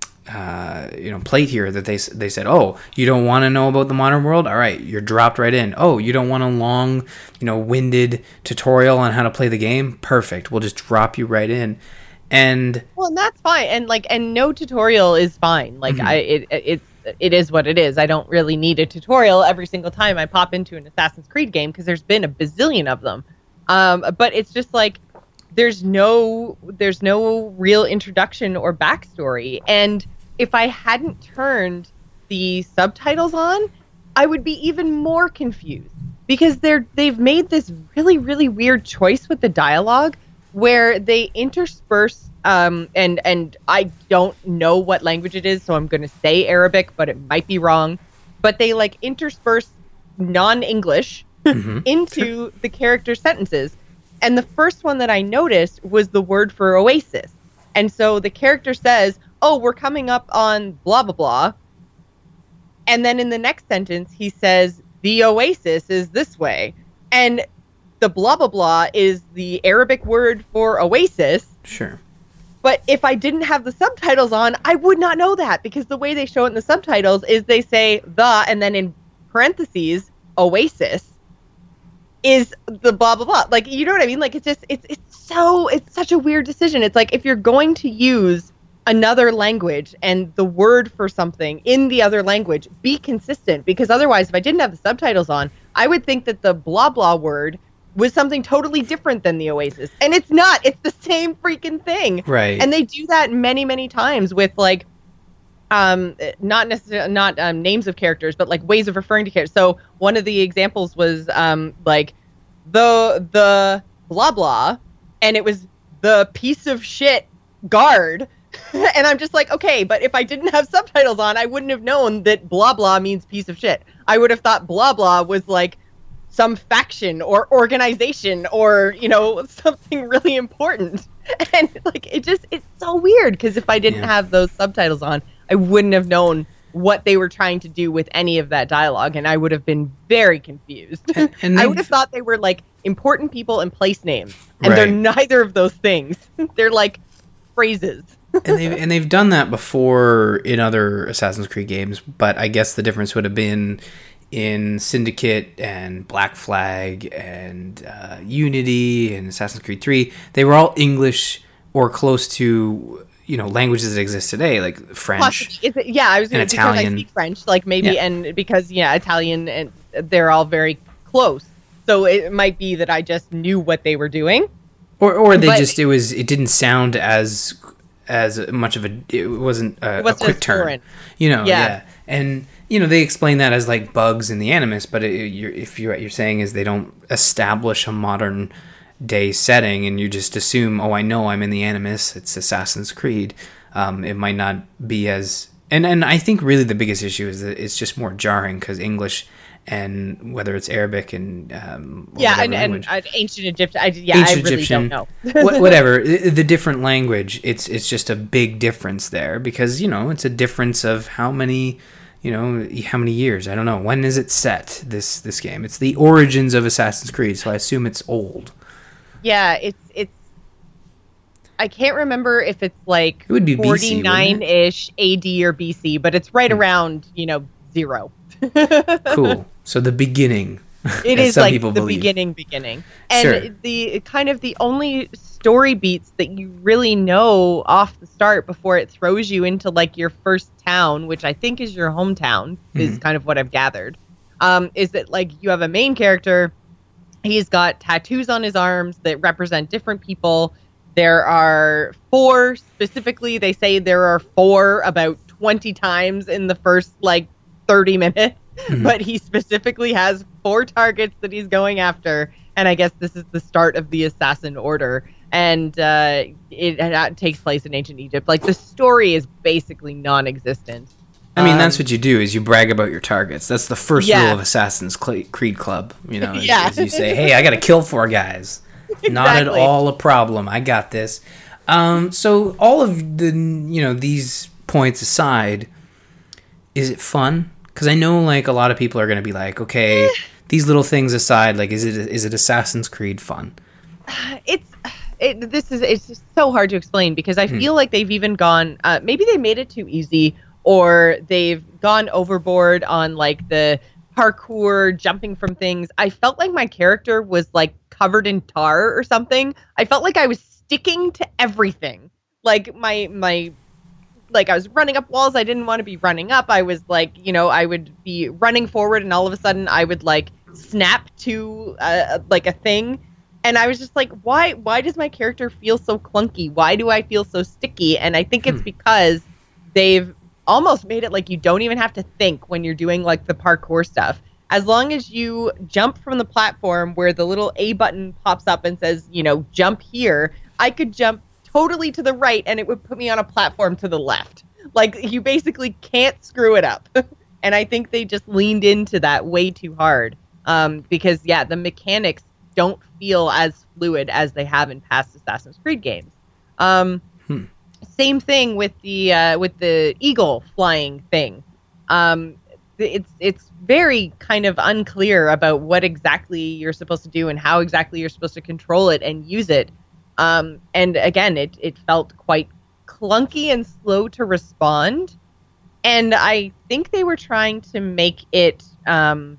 uh, you know, plate here, that they they said, oh, you don't want to know about the modern world? All right, you're dropped right in. Oh, you don't want a long, you know, winded tutorial on how to play the game? Perfect. We'll just drop you right in. And well, and that's fine, and like, and no tutorial is fine. Like, mm-hmm. I, it, it's, it is what it is. I don't really need a tutorial every single time I pop into an Assassin's Creed game because there's been a bazillion of them. Um, but it's just like, there's no, there's no real introduction or backstory. And if I hadn't turned the subtitles on, I would be even more confused because they're, they've made this really, really weird choice with the dialogue, where they intersperse, um, and and I don't know what language it is, so I'm going to say Arabic, but it might be wrong. But they like intersperse non-English mm-hmm. into sure. the character sentences. And the first one that I noticed was the word for oasis. And so the character says, oh, we're coming up on blah, blah, blah. And then in the next sentence, he says, the oasis is this way. And the blah, blah, blah is the Arabic word for oasis. Sure. But if I didn't have the subtitles on, I would not know that, because the way they show it in the subtitles is they say the, and then in parentheses, oasis is the blah, blah, blah. Like, you know what I mean? Like, it's just, it's, it's so, it's such a weird decision. It's like, if you're going to use another language and the word for something in the other language, be consistent, because otherwise, if I didn't have the subtitles on, I would think that the blah, blah word was something totally different than the oasis. And it's not. It's the same freaking thing. Right. And they do that many, many times with, like, um, not necessarily, not um, names of characters, but, like, ways of referring to characters. So one of the examples was, um, like, the, the blah, blah, and it was the piece of shit guard. And I'm just like, okay, but if I didn't have subtitles on, I wouldn't have known that blah, blah means piece of shit. I would have thought blah, blah was, like, some faction or organization or, you know, something really important. And like, it just, it's so weird, because if I didn't yeah. have those subtitles on, I wouldn't have known what they were trying to do with any of that dialogue, and I would have been very confused. And, and I would have thought they were like important people and place names, and right. they're neither of those things. They're like phrases. and they've and they've done that before in other Assassin's Creed games, but I guess the difference would have been in Syndicate and Black Flag and uh, Unity and Assassin's Creed three, they were all English or close to, you know, languages that exist today, like French. Possibly. Is it, yeah, I was going and to because Italian. I speak French, like maybe, Yeah. and because yeah, Italian, and they're all very close. So it might be that I just knew what they were doing, Or or they But- just it was it didn't sound as as much of a it wasn't a, It wasn't a quick as turn, foreign. you know. Yeah. Yeah, and you know they explain that as like bugs in the Animus, but it, you're, if you're what you're saying is they don't establish a modern day setting, and you just assume, oh, I know I'm in the Animus, it's Assassin's Creed. Um, it might not be as and and I think really the biggest issue is that it's just more jarring because English. And whether it's Arabic and um, or Yeah, whatever and, and language. uh, ancient Egyptian. I, yeah, Ancient I really Egyptian, don't know. Wh- whatever the, the different language, it's it's just a big difference there because you know it's a difference of how many, you know, how many years. I don't know when is it set this this game. It's the origins of Assassin's Creed, so I assume it's old. Yeah, it's it's. I can't remember if it's like It would be B C, wouldn't it? forty-nine ish A D or B C, but it's right Hmm. around you know zero. Cool. So the beginning. It as is some like people the believe. beginning, beginning, and Sure. the kind of the only story beats that you really know off the start before it throws you into like your first town, which I think is your hometown, is Mhm. kind of what I've gathered. Um, is that like you have a main character? He's got tattoos on his arms that represent different people. There are four specifically. They say there are four about twenty times in the first like thirty minutes. Mhm. But he specifically has four targets that he's going after, and I guess this is the start of the Assassin Order, and uh, it, it takes place in ancient Egypt. Like the story is basically non-existent. I mean, that's Um, what you do is you brag about your targets. That's the first Yeah. rule of Assassin's Cl- Creed Club. You know, is, Yeah. is you say, "Hey, I got to kill four guys." Not at Exactly. all a problem. I got this. Um, so all of the you know these points aside, is it fun? Because I know like a lot of people are going to be like, okay, these little things aside, like, is it is it Assassin's Creed fun? It's it, this is it's just so hard to explain because I Hmm. feel like they've even gone. Uh, maybe they made it too easy, or they've gone overboard on like the parkour, jumping from things. I felt like my character was like covered in tar or something. I felt like I was sticking to everything. Like my my like I was running up walls I didn't want to be running up. I was like, you know, I would be running forward and all of a sudden I would like snap to uh, like a thing. And I was just like, why why does my character feel so clunky? Why do I feel so sticky? And I think it's Hmm. because they've almost made it like you don't even have to think when you're doing like the parkour stuff. As long as you jump from the platform where the little A button pops up and says, you know, jump here, I could jump totally to the right and it would put me on a platform to the left. Like you basically can't screw it up. And I think they just leaned into that way too hard. Um, because yeah, the mechanics don't feel as fluid as they have in past Assassin's Creed games. Um, Hmm. Same thing with the uh, with the eagle flying thing. Um, it's it's very kind of unclear about what exactly you're supposed to do and how exactly you're supposed to control it and use it. Um, and again, it it felt quite clunky and slow to respond. And I think they were trying to make it. Um,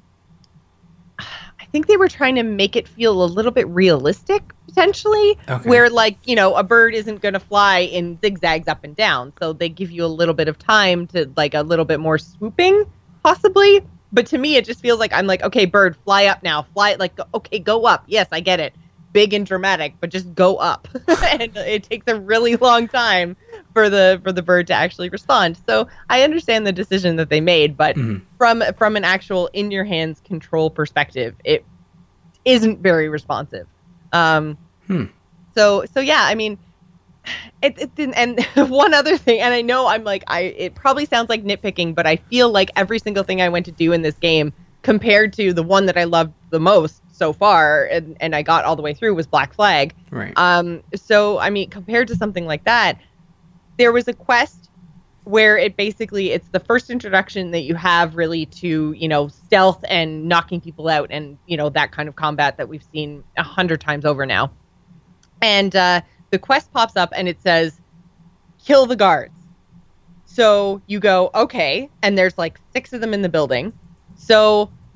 I think they were trying to make it feel a little bit realistic, potentially, Okay. where like, you know, a bird isn't going to fly in zigzags up and down. So they give you a little bit of time to like a little bit more swooping, possibly. But to me, it just feels like I'm like, okay, bird, fly up now. Fly, like, okay, go up. Yes, I get it. Big and dramatic, but just go up. And it takes a really long time for the for the bird to actually respond. So I understand the decision that they made, but Mhm. from from an actual in your hands control perspective, it isn't very responsive. Um, Hmm. So so yeah, I mean, it, it didn't. And one other thing, and I know I'm like I it probably sounds like nitpicking, but I feel like every single thing I went to do in this game compared to the one that I loved the most so far, and, and I got all the way through was Black Flag. Right. Um, so, I mean, compared to something like that, there was a quest where it basically, it's the first introduction that you have really to, you know, stealth and knocking people out and, you know, that kind of combat that we've seen a hundred times over now. And uh, the quest pops up and it says, kill the guards. So you go, okay, and there's like six of them in the building. So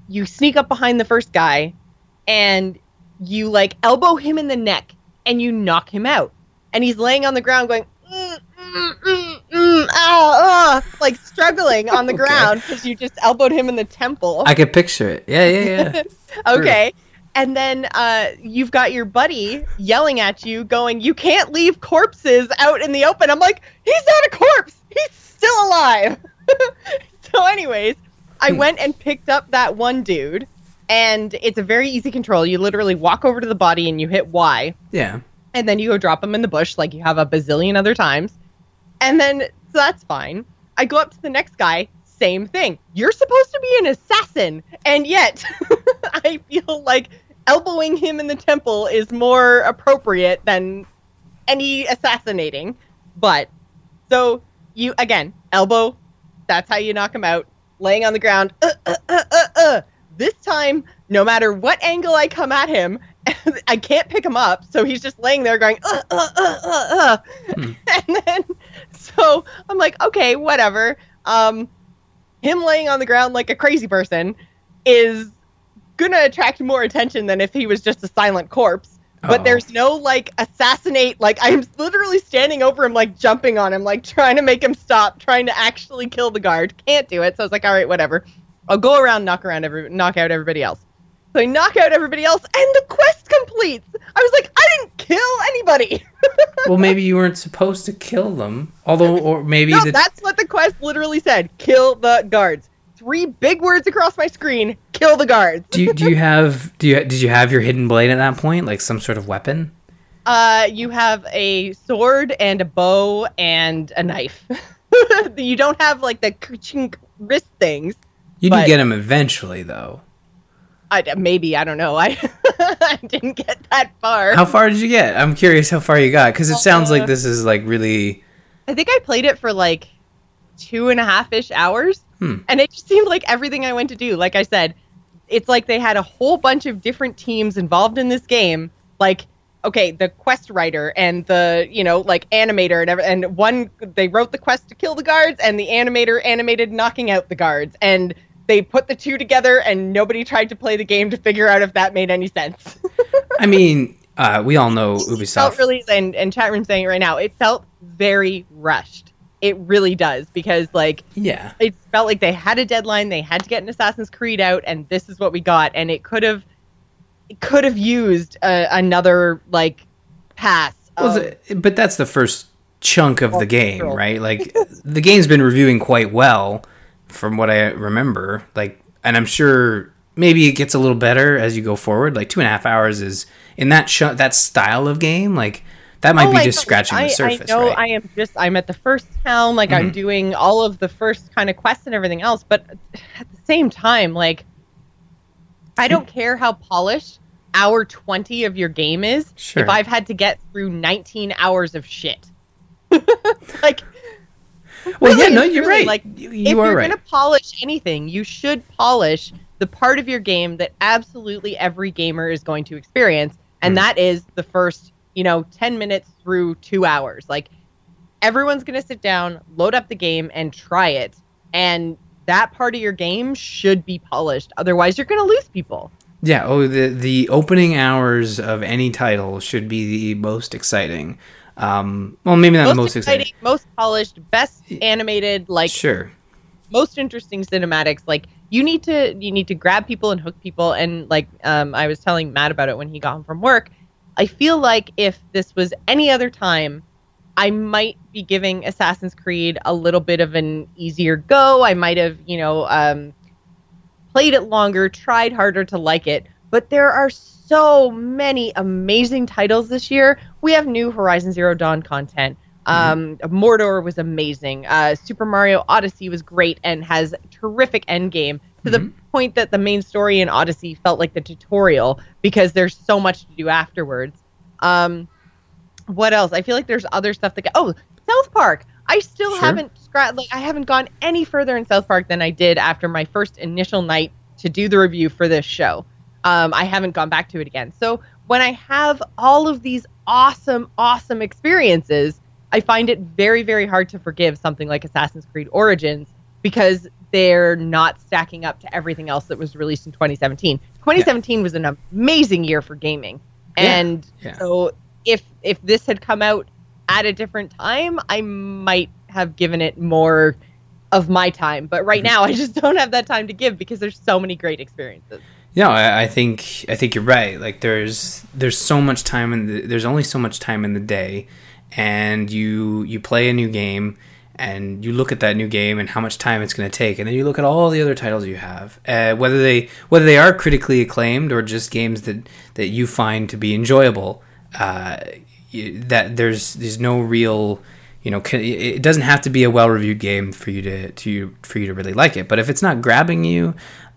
you sneak up behind the first guy and you like elbow him in the neck and you knock him out. And he's laying on the ground going, mm, mm, mm, mm, ah, ah, like struggling on the okay. ground because you just elbowed him in the temple. I could picture it. Yeah, yeah, yeah. Okay. Sure. And then uh, you've got your buddy yelling at you going, you can't leave corpses out in the open. I'm like, he's not a corpse. He's still alive. So anyways, I hmm. went and picked up that one dude. And it's a very easy control. You literally walk over to the body and you hit Y. Yeah. And then you go drop him in the bush like you have a bazillion other times. And then, so that's fine. I go up to the next guy, same thing. You're supposed to be an assassin. And yet, I feel like elbowing him in the temple is more appropriate than any assassinating. But, so, you, again, elbow, that's how you knock him out. Laying on the ground, uh, uh, uh, uh, uh. This time, no matter what angle I come at him, I can't pick him up, so he's just laying there going, uh, uh, uh, uh, uh. Hmm. And then, so I'm like, okay, whatever. Um, him laying on the ground like a crazy person is gonna attract more attention than if he was just a silent corpse. But Uh-oh. There's no, like, assassinate, like, I'm literally standing over him, like, jumping on him, like, trying to make him stop, trying to actually kill the guard. Can't do it, so I was like, all right, whatever. I'll go around, knock around every, knock out everybody else. So I knock out everybody else, and the quest completes. I was like, I didn't kill anybody. Well, maybe you weren't supposed to kill them. Although, or maybe no, the... that's what the quest literally said. Kill the guards. Three big words across my screen. Kill the guards. do you, do you have? Do you did you have your hidden blade at that point, like some sort of weapon? Uh, you have a sword and a bow and a knife. You don't have like the wrist things. You do get him eventually, though. I, maybe, I don't know. I, I didn't get that far. How far did you get? I'm curious how far you got, because it sounds uh, like this is, like, really... I think I played it for, like, two and a half-ish hours, hmm. and it just seemed like everything I went to do. Like I said, it's like they had a whole bunch of different teams involved in this game. Like, okay, the quest writer and the, you know, like, animator and every, and one, they wrote the quest to kill the guards, and the animator animated knocking out the guards, and... They put the two together, and nobody tried to play the game to figure out if that made any sense. I mean, uh, we all know Ubisoft. It felt really, and, and chat room saying it right now, it felt very rushed. It really does, because, like, yeah, it felt like they had a deadline, they had to get an Assassin's Creed out, and this is what we got, and it could have, it could have used uh, another, like, pass. Well, of, the, but that's the first chunk of the game, control. Right? Like, the game's been reviewing quite well. From what I remember, like, and I'm sure maybe it gets a little better as you go forward. Like two and a half hours is in that sh- that style of game. Like that might oh, be I just know. scratching I, the surface. I know right? I am just I'm at the first town. Like mm-hmm. I'm doing all of the first kind of quests and everything else. But at the same time, like I don't care how polished hour twenty of your game is. Sure. If I've had to get through nineteen hours of shit, like. Well, really, yeah, no, you're really, right. Like, you, you you if are you're right. going to polish anything, you should polish the part of your game that absolutely every gamer is going to experience, and mm. that is the first, you know, ten minutes through two hours. Like, everyone's going to sit down, load up the game, and try it, and that part of your game should be polished. Otherwise, you're going to lose people. Yeah, oh, the the opening hours of any title should be the most exciting. Um, well, maybe not most the most exciting, exciting, most polished, best animated, like sure, most interesting cinematics. Like you need to, you need to grab people and hook people. And like, um, I was telling Matt about it when he got home from work. I feel like if this was any other time, I might be giving Assassin's Creed a little bit of an easier go. I might have, you know, um, played it longer, tried harder to like it. But there are so many amazing titles this year. We have new Horizon Zero Dawn content. Um, mm-hmm. Mordor was amazing. Uh, Super Mario Odyssey was great and has terrific endgame to mm-hmm. the point that the main story in Odyssey felt like the tutorial because there's so much to do afterwards. Um, what else? I feel like there's other stuff that... Oh, South Park. I still sure. haven't scratched... Like, I haven't gone any further in South Park than I did after my first initial night to do the review for this show. Um, I haven't gone back to it again. So when I have all of these awesome, awesome experiences, I find it very, very hard to forgive something like Assassin's Creed Origins because they're not stacking up to everything else that was released in twenty seventeen. twenty seventeen yeah. was an amazing year for gaming. And yeah. Yeah. so if if this had come out at a different time, I might have given it more of my time. But right now, I just don't have that time to give because there's so many great experiences. No, I, I think I think you're right. Like there's there's so much time in the there's only so much time in the day, and you you play a new game, and you look at that new game and how much time it's going to take, and then you look at all the other titles you have, uh, whether they whether they are critically acclaimed or just games that, that you find to be enjoyable. Uh, that there's there's no real, you know, it doesn't have to be a well reviewed game for you to to for you to really like it. But if it's not grabbing you,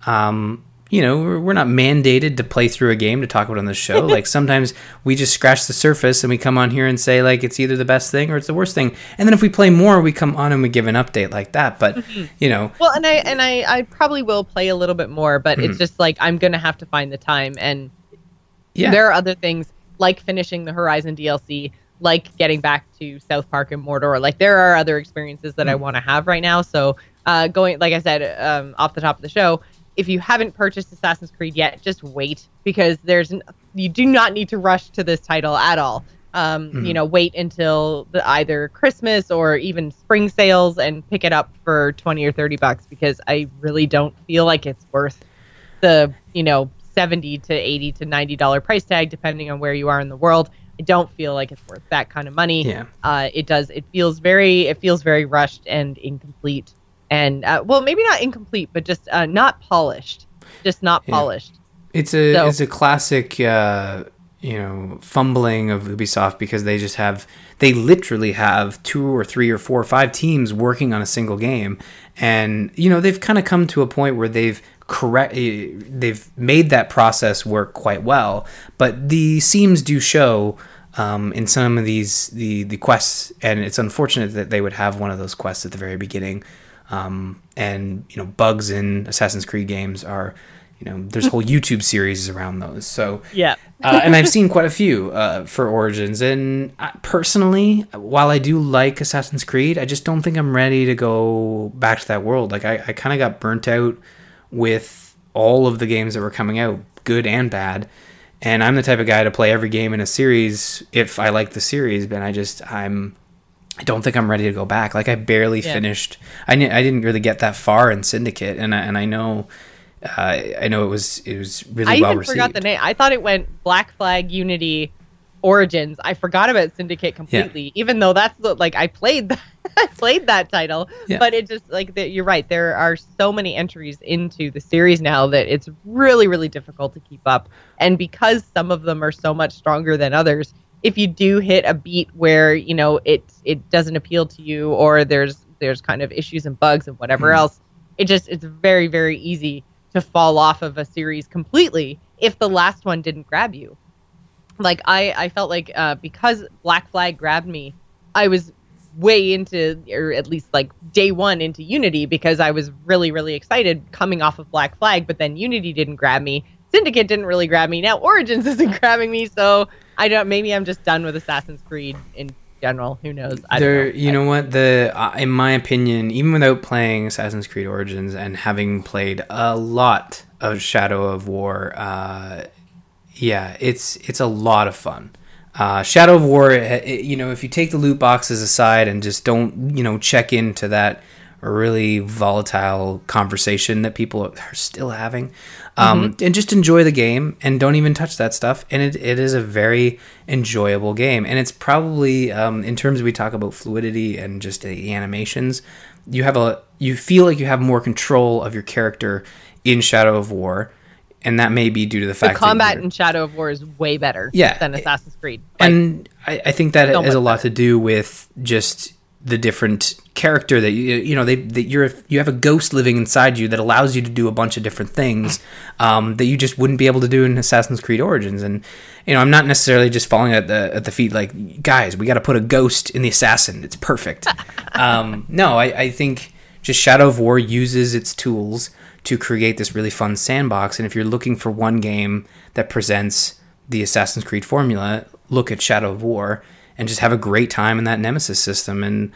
um, you know, we're, we're not mandated to play through a game to talk about on the show. Like sometimes we just scratch the surface and we come on here and say like it's either the best thing or it's the worst thing. And then if we play more, we come on and we give an update like that. But mm-hmm. you know, well, and I and I, I probably will play a little bit more, but mm-hmm. it's just like I'm gonna have to find the time. And yeah, there are other things like finishing the Horizon D L C, like getting back to South Park and Mordor. Like there are other experiences that mm-hmm. I want to have right now. So uh, going, like I said, um, off the top of the show. If you haven't purchased Assassin's Creed yet, just wait because there's an, you do not need to rush to this title at all. Um, mm-hmm. You know, wait until the, either Christmas or even spring sales and pick it up for twenty or thirty bucks because I really don't feel like it's worth the, you know, seventy to eighty to ninety dollars price tag, depending on where you are in the world. I don't feel like it's worth that kind of money. Yeah. Uh, it does. It feels very, it feels very rushed and incomplete. And, uh, well, maybe not incomplete, but just uh, not polished. Just not yeah. polished. It's a so, it's a classic, uh, you know, fumbling of Ubisoft because they just have, they literally have two or three or four or five teams working on a single game. And, you know, they've kind of come to a point where they've correct, they've made that process work quite well. But the seams do show um, in some of these, the, the quests, and it's unfortunate that they would have one of those quests at the very beginning. Um, and, you know, bugs in Assassin's Creed games are, you know, there's whole YouTube series around those. So, yeah. uh, and I've seen quite a few uh, for Origins. And I, personally, while I do like Assassin's Creed, I just don't think I'm ready to go back to that world. Like, I, I kind of got burnt out with all of the games that were coming out, good and bad. And I'm the type of guy to play every game in a series if I like the series, but I just, I'm... I don't think I'm ready to go back. Like I barely yeah. finished. I I didn't really get that far in Syndicate, and I, and I know, uh, I know it was it was really I well even received. forgot the name. I thought it went Black Flag, Unity, Origins. I forgot about Syndicate completely, yeah. even though that's the, like I played that, I played that title, yeah. but it just like the, you're right. There are so many entries into the series now that it's really really difficult to keep up, and because some of them are so much stronger than others. If you do hit a beat where, you know, it it doesn't appeal to you or there's there's kind of issues and bugs and whatever mm. else, it just it's very, very easy to fall off of a series completely if the last one didn't grab you. Like I, I felt like uh, because Black Flag grabbed me, I was way into, or at least like day one into Unity because I was really, really excited coming off of Black Flag, but then Unity didn't grab me. Syndicate didn't really grab me. Now Origins isn't grabbing me, so I don't. Maybe I'm just done with Assassin's Creed in general. Who knows? I there, don't know. You know what? The uh, in my opinion, even without playing Assassin's Creed Origins and having played a lot of Shadow of War, uh, yeah, it's it's a lot of fun. Uh, Shadow of War, it, you know, if you take the loot boxes aside and just don't, you know, check into that really volatile conversation that people are still having, um, mm-hmm. and just enjoy the game and don't even touch that stuff. And it, it is a very enjoyable game. And it's probably, um, in terms of we talk about fluidity and just the animations, you have a, you feel like you have more control of your character in Shadow of War. And that may be due to the fact the combat that in Shadow of War is way better yeah, than Assassin's Creed. Like, and I, I think that so has a lot better. to do with just the different character that you you know they that you're you have a ghost living inside you that allows you to do a bunch of different things um, that you just wouldn't be able to do in Assassin's Creed Origins. And you know I'm not necessarily just falling at the at the feet like, guys, we got to put a ghost in the assassin. It's perfect. um, no, I, I think just Shadow of War uses its tools to create this really fun sandbox. And if you're looking for one game that presents the Assassin's Creed formula, look at Shadow of War and just have a great time in that Nemesis system. And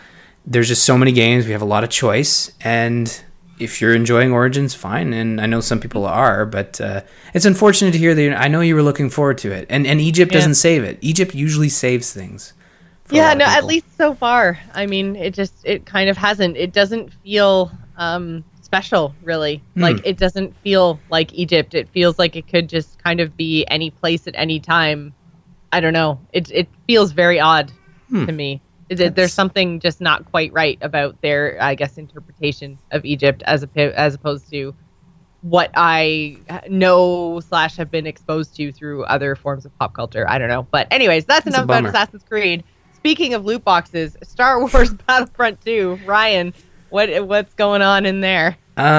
there's just so many games. We have a lot of choice, and if you're enjoying Origins, fine. And I know some people are, but uh, it's unfortunate to hear that. I know you were looking forward to it, and and Egypt yeah. doesn't save it. Egypt usually saves things. Yeah, no, at least so far. I mean, it just it kind of hasn't. It doesn't feel um, special, really. Mm. Like it doesn't feel like Egypt. It feels like it could just kind of be any place at any time. I don't know. It it feels very odd hmm. to me. It, there's something just not quite right about their, I guess, interpretation of Egypt as a, as opposed to what I know slash have been exposed to through other forms of pop culture. I don't know. But anyways, that's, that's enough about Assassin's Creed. Speaking of loot boxes, Star Wars Battlefront two, Ryan, what what's going on in there?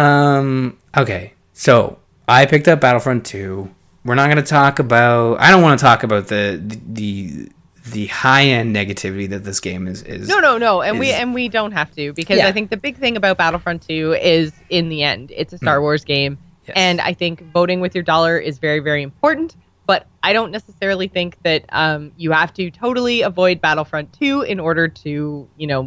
Um. Okay, so I picked up Battlefront two. We're not going to talk about. I don't want to talk about the the. the the high-end negativity that this game is is no no no and is, we and we don't have to, because yeah. I think the big thing about Battlefront two is, in the end, it's a Star mm. Wars game. Yes. And I think voting with your dollar is very, very important, but I don't necessarily think that um you have to totally avoid Battlefront two in order to, you know,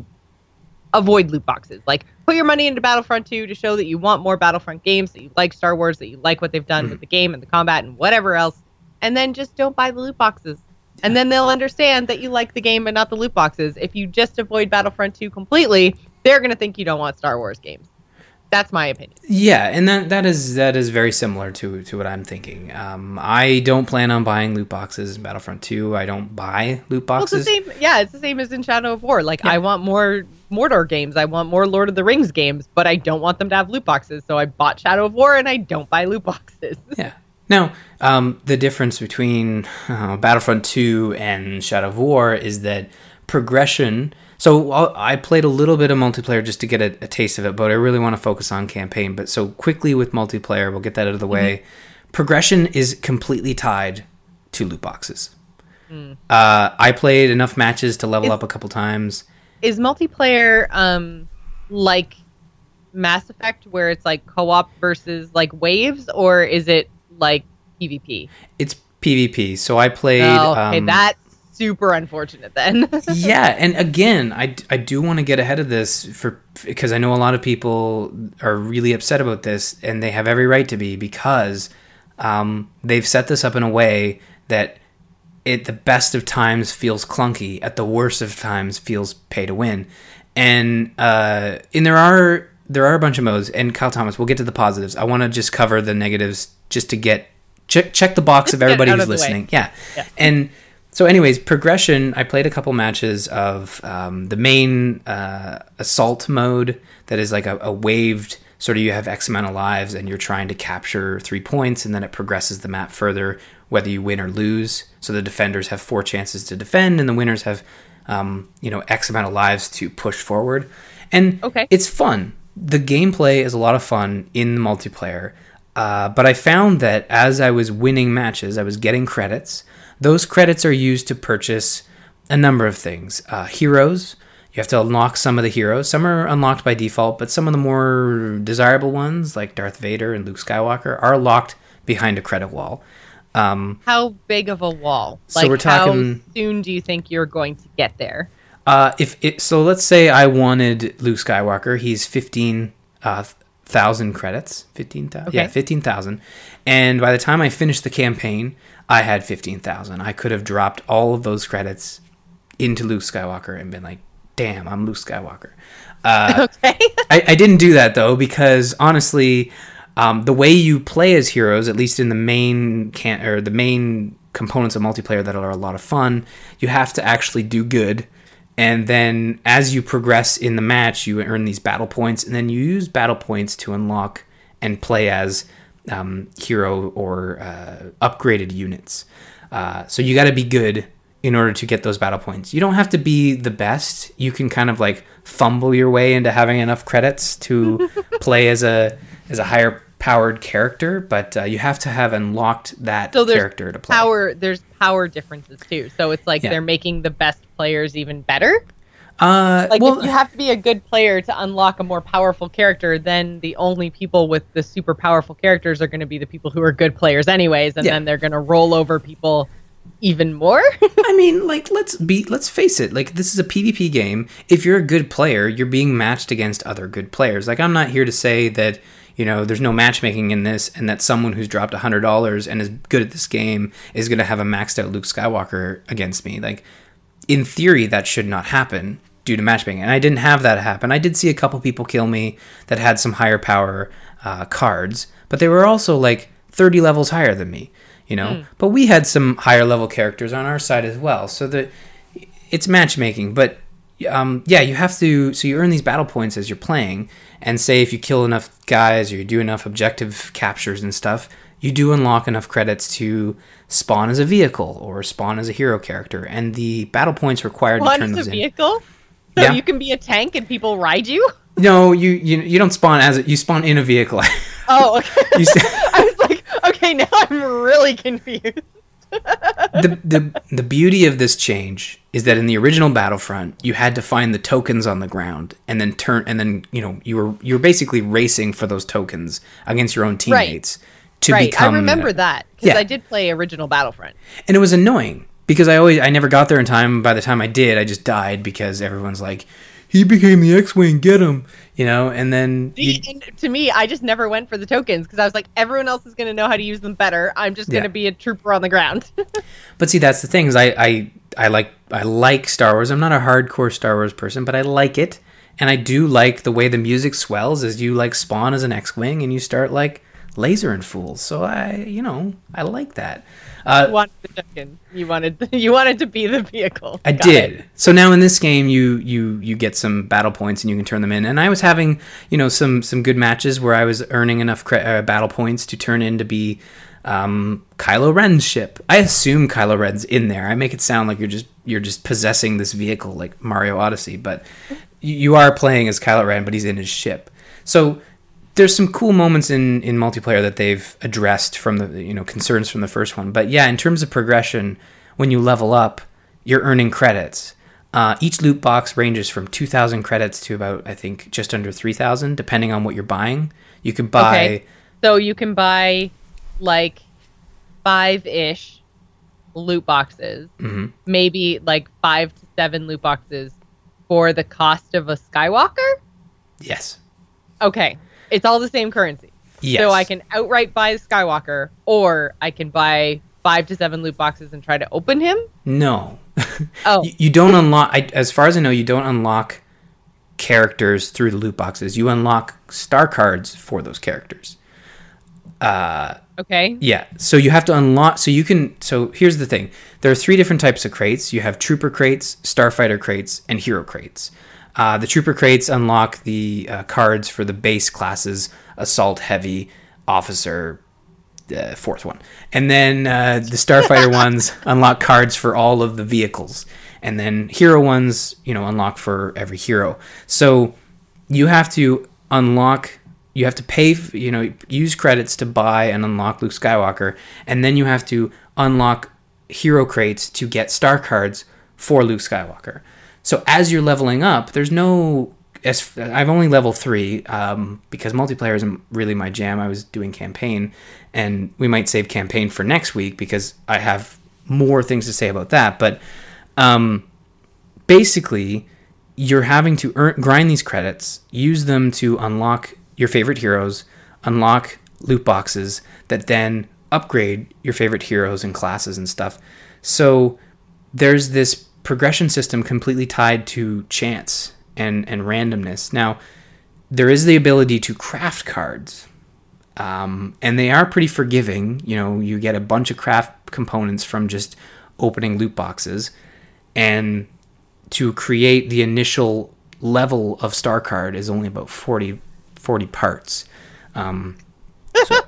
avoid loot boxes. Like, put your money into Battlefront two to show that you want more Battlefront games, that you like Star Wars, that you like what they've done mm. with the game and the combat and whatever else, and then just don't buy the loot boxes. And then they'll understand that you like the game but not the loot boxes. If you just avoid Battlefront two completely, they're going to think you don't want Star Wars games. That's my opinion. Yeah, and that that is that is very similar to, to what I'm thinking. Um, I don't plan on buying loot boxes in Battlefront two. I don't buy loot boxes. Well, it's the same, yeah, it's the same as in Shadow of War. Like, yeah. I want more Mordor games. I want more Lord of the Rings games, but I don't want them to have loot boxes. So I bought Shadow of War, and I don't buy loot boxes. Yeah. Now, um, the difference between uh, Battlefront two and Shadow of War is that progression... So I played a little bit of multiplayer just to get a, a taste of it, but I really want to focus on campaign. But so quickly with multiplayer, we'll get that out of the way. Mm-hmm. Progression is completely tied to loot boxes. Mm. Uh, I played enough matches to level is, up a couple times. Is multiplayer um, like Mass Effect, where it's like co-op versus like waves, or is it like PvP? It's PvP. So I played. Oh, okay, um, that's super unfortunate then. Yeah, and again, I, I do want to get ahead of this for because I know a lot of people are really upset about this, and they have every right to be, because um, they've set this up in a way that at the best of times feels clunky, at the worst of times feels pay to win, and uh, and there are. There are a bunch of modes, and Kyle Thomas, we'll get to the positives. I want to just cover the negatives just to get check check the box just of everybody who's of listening. Yeah. yeah. And so anyways, progression, I played a couple matches of um, the main uh, assault mode that is like a, a waved, sort of you have X amount of lives and you're trying to capture three points, and then it progresses the map further, whether you win or lose. So the defenders have four chances to defend, and the winners have um, you know, X amount of lives to push forward. And okay. It's fun. The gameplay is a lot of fun in the multiplayer, uh, but I found that as I was winning matches, I was getting credits. Those credits are used to purchase a number of things. Uh, heroes, you have to unlock some of the heroes. Some are unlocked by default, but some of the more desirable ones, like Darth Vader and Luke Skywalker, are locked behind a credit wall. Um, how big of a wall? So like, we're talking, how soon do you think you're going to get there? Uh, if it, so let's say I wanted Luke Skywalker. He's fifteen thousand uh, credits. fifteen thousand? Okay. Yeah, fifteen thousand. And by the time I finished the campaign, I had fifteen thousand. I could have dropped all of those credits into Luke Skywalker and been like, damn, I'm Luke Skywalker. Uh, okay. I, I didn't do that, though, because honestly, um, the way you play as heroes, at least in the main can or the main components of multiplayer that are a lot of fun, you have to actually do good. And then as you progress in the match, you earn these battle points, and then you use battle points to unlock and play as um, hero or uh, upgraded units. Uh, so you got to be good in order to get those battle points. You don't have to be the best. You can kind of like fumble your way into having enough credits to play as a as a higher powered character, but uh, you have to have unlocked that so character to play. Power, there's power differences too. So it's like yeah. they're making the best players even better. Uh, like well, if you have to be a good player to unlock a more powerful character, then the only people with the super powerful characters are going to be the people who are good players anyways, and yeah. then they're going to roll over people even more. I mean, like, let's be let's face it. Like, this is a PvP game. If you're a good player, you're being matched against other good players. Like, I'm not here to say that, you know, there's no matchmaking in this, and that someone who's dropped one hundred dollars and is good at this game is going to have a maxed out Luke Skywalker against me. Like, in theory, that should not happen due to matchmaking. And I didn't have that happen. I did see a couple people kill me that had some higher power uh, cards, but they were also, like, thirty levels higher than me, you know? Mm. But we had some higher level characters on our side as well. So that it's matchmaking. But, um, yeah, you have to... So you earn these battle points as you're playing, and say if you kill enough guys or you do enough objective captures and stuff, you do unlock enough credits to spawn as a vehicle or spawn as a hero character, and the battle points required spawn to turn those in. Spawn as a vehicle? So yeah. You can be a tank and people ride you? No, you you, you don't spawn as it. You spawn in a vehicle. Oh, okay. St- I was like, okay, now I'm really confused. the, the the beauty of this change is that in the original Battlefront, you had to find the tokens on the ground and then turn and then you know you were you were basically racing for those tokens against your own teammates. Right. To right. become, I remember uh, that because yeah. I did play original Battlefront, and it was annoying because I always I never got there in time. By the time I did, I just died because everyone's like, he became the X-Wing, get him, you know, and then... See, and to me, I just never went for the tokens, because I was like, everyone else is going to know how to use them better. I'm just going to yeah. be a trooper on the ground. But see, that's the thing, is I, I, I, like, I like Star Wars. I'm not a hardcore Star Wars person, but I like it, and I do like the way the music swells as you, like, spawn as an X-Wing, and you start, like, lasering fools. So I, you know, I like that. Uh, you wanted the token. You wanted you wanted to be the vehicle. I Got did. It. So now in this game, you you you get some battle points and you can turn them in. And I was having you know some some good matches where I was earning enough cre- uh, battle points to turn in to be um, Kylo Ren's ship. I assume Kylo Ren's in there. I make it sound like you're just you're just possessing this vehicle like Mario Odyssey, but you, you are playing as Kylo Ren, but he's in his ship. So there's some cool moments in, in multiplayer that they've addressed from the you know concerns from the first one. But yeah, in terms of progression, when you level up, you're earning credits. Uh, each loot box ranges from two thousand credits to about, I think, just under three thousand, depending on what you're buying. You could buy... Okay. So you can buy, like, five-ish loot boxes. Mm-hmm. Maybe, like, five to seven loot boxes for the cost of a Skywalker? Yes. Okay. It's all the same currency. Yes. So I can outright buy the Skywalker, or I can buy five to seven loot boxes and try to open him? No. Oh. you, you don't unlock... I, as far as I know, you don't unlock characters through the loot boxes. You unlock star cards for those characters. Uh, okay. Yeah. So you have to unlock... So you can... So here's the thing. There are three different types of crates. You have trooper crates, starfighter crates, and hero crates. Uh, the trooper crates unlock the uh, cards for the base classes, assault, heavy, officer, uh, fourth one. And then uh, the starfighter ones unlock cards for all of the vehicles. And then hero ones, you know, unlock for every hero. So you have to unlock, you have to pay, you know, use credits to buy and unlock Luke Skywalker. And then you have to unlock hero crates to get star cards for Luke Skywalker. So as you're leveling up, there's no... As, I've only level three um, because multiplayer isn't really my jam. I was doing campaign, and we might save campaign for next week because I have more things to say about that. But um, basically, you're having to earn, grind these credits, use them to unlock your favorite heroes, unlock loot boxes that then upgrade your favorite heroes and classes and stuff. So there's this progression system completely tied to chance and, and randomness. Now, there is the ability to craft cards, um, and they are pretty forgiving. You know, you get a bunch of craft components from just opening loot boxes, and to create the initial level of star card is only about forty, forty parts. Um, so,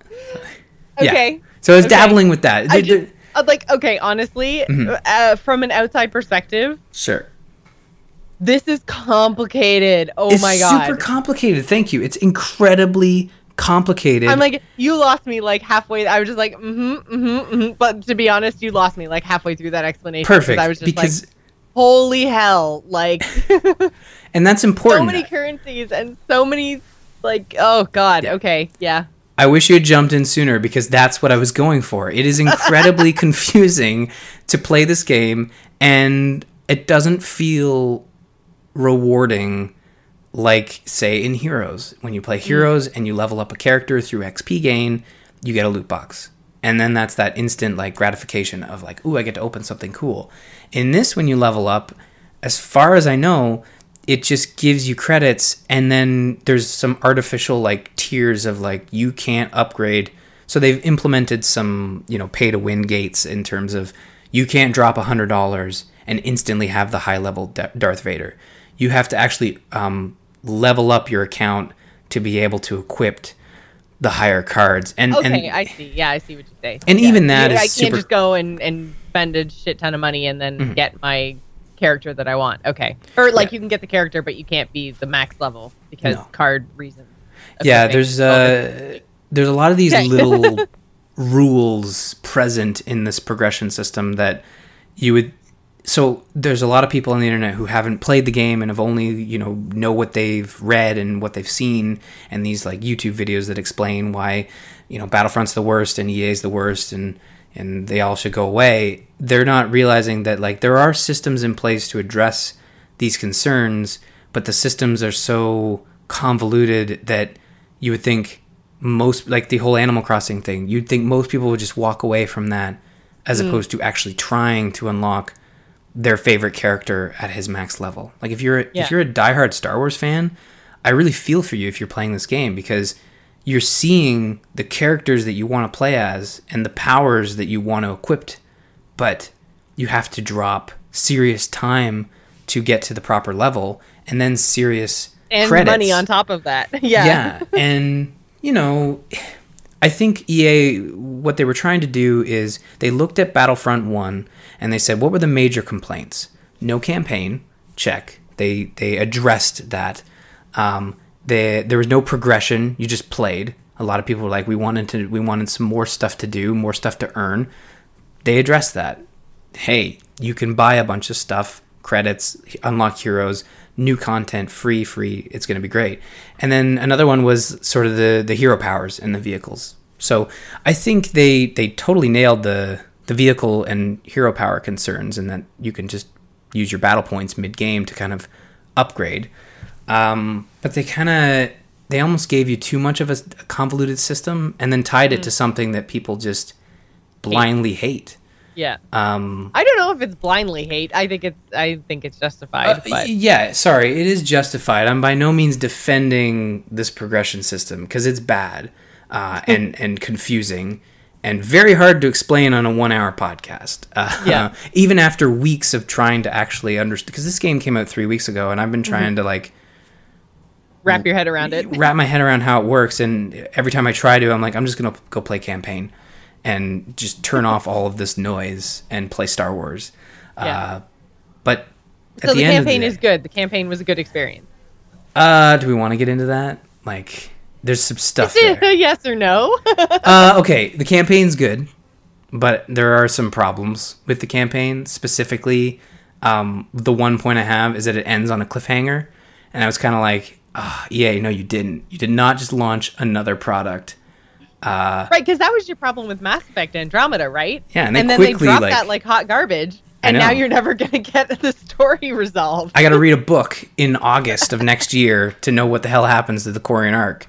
okay. Yeah. So I was okay. dabbling with that. I just, like, okay, honestly, mm-hmm. uh, from an outside perspective, sure, this is complicated. Oh it's my god, it's super complicated. Thank you. It's incredibly complicated. I'm like, you lost me like halfway. I was just like, mm-hmm, mm-hmm, mm-hmm. But to be honest, you lost me like halfway through that explanation. Perfect. I was just because like, holy hell, like, and that's important. So many currencies and so many, like, oh god. Yeah. Okay, yeah. I wish you had jumped in sooner because that's what I was going for. It is incredibly confusing to play this game, and it doesn't feel rewarding like, say, in Heroes. When you play Heroes and you level up a character through X P gain, you get a loot box. And then that's that instant like gratification of like, ooh, I get to open something cool. In this, when you level up, as far as I know, it just gives you credits, and then there's some artificial like tiers of like you can't upgrade. So they've implemented some, you know, pay to win gates in terms of you can't drop a hundred dollars and instantly have the high level Darth Vader. You have to actually um, level up your account to be able to equip the higher cards. And okay, and, I see. Yeah, I see what you say. And yeah. even that I is can't super... just go and, and spend a shit ton of money and then mm-hmm. get my character that I want. Okay. Or like yeah. you can get the character, but you can't be the max level because no. card reasons. Yeah, there's uh, there's a lot of these little rules present in this progression system that you would... So there's a lot of people on the internet who haven't played the game and have only, you know, know what they've read and what they've seen, and these like YouTube videos that explain why, you know, Battlefront's the worst and E A's the worst and and they all should go away. They're not realizing that like there are systems in place to address these concerns, but the systems are so convoluted that you would think most, like the whole Animal Crossing thing, you'd think most people would just walk away from that as mm. opposed to actually trying to unlock their favorite character at his max level. Like if you're yeah. if you're a diehard Star Wars fan, I really feel for you if you're playing this game, because you're seeing the characters that you want to play as and the powers that you want to equip, but you have to drop serious time to get to the proper level, and then serious and credits. Money on top of that. yeah. Yeah, and you know, I think E A, what they were trying to do is they looked at Battlefront one and they said, what were the major complaints? No campaign, check. They they addressed that. Um, they, there was no progression. You just played. A lot of people were like, we wanted to, we wanted some more stuff to do, more stuff to earn. They addressed that. Hey, you can buy a bunch of stuff, credits, unlock heroes, new content, free, free. It's going to be great. And then another one was sort of the, the hero powers in the vehicles. So I think they, they totally nailed the, the vehicle and hero power concerns, and that you can just use your battle points mid-game to kind of upgrade. Um, but they kind of, they almost gave you too much of a, a convoluted system and then tied it mm. to something that people just blindly hate. Yeah. Um, I don't know if it's blindly hate. I think it's, I think it's justified. Uh, but. Yeah, sorry. It is justified. I'm by no means defending this progression system because it's bad uh, and, and confusing and very hard to explain on a one hour podcast. Uh, yeah. Even after weeks of trying to actually understand, because this game came out three weeks ago and I've been trying mm-hmm. to like, wrap your head around it. Wrap my head around how it works, and every time I try to, I'm like, I'm just gonna go play campaign, and just turn off all of this noise and play Star Wars. Yeah. Uh, but at so the, the end campaign of the is good. The campaign was a good experience. Uh, do we want to get into that? Like, there's some stuff there. Yes or no? uh, okay, the campaign's good, but there are some problems with the campaign. Specifically, um, the one point I have is that it ends on a cliffhanger, and I was kind of like, oh, E A, no, you didn't. You did not just launch another product. Uh, right, because that was your problem with Mass Effect Andromeda, right? Yeah, and, they and then quickly, they dropped like, that like hot garbage, and now you're never going to get the story resolved. I got to read a book in August of next year to know what the hell happens to the Quarian arc.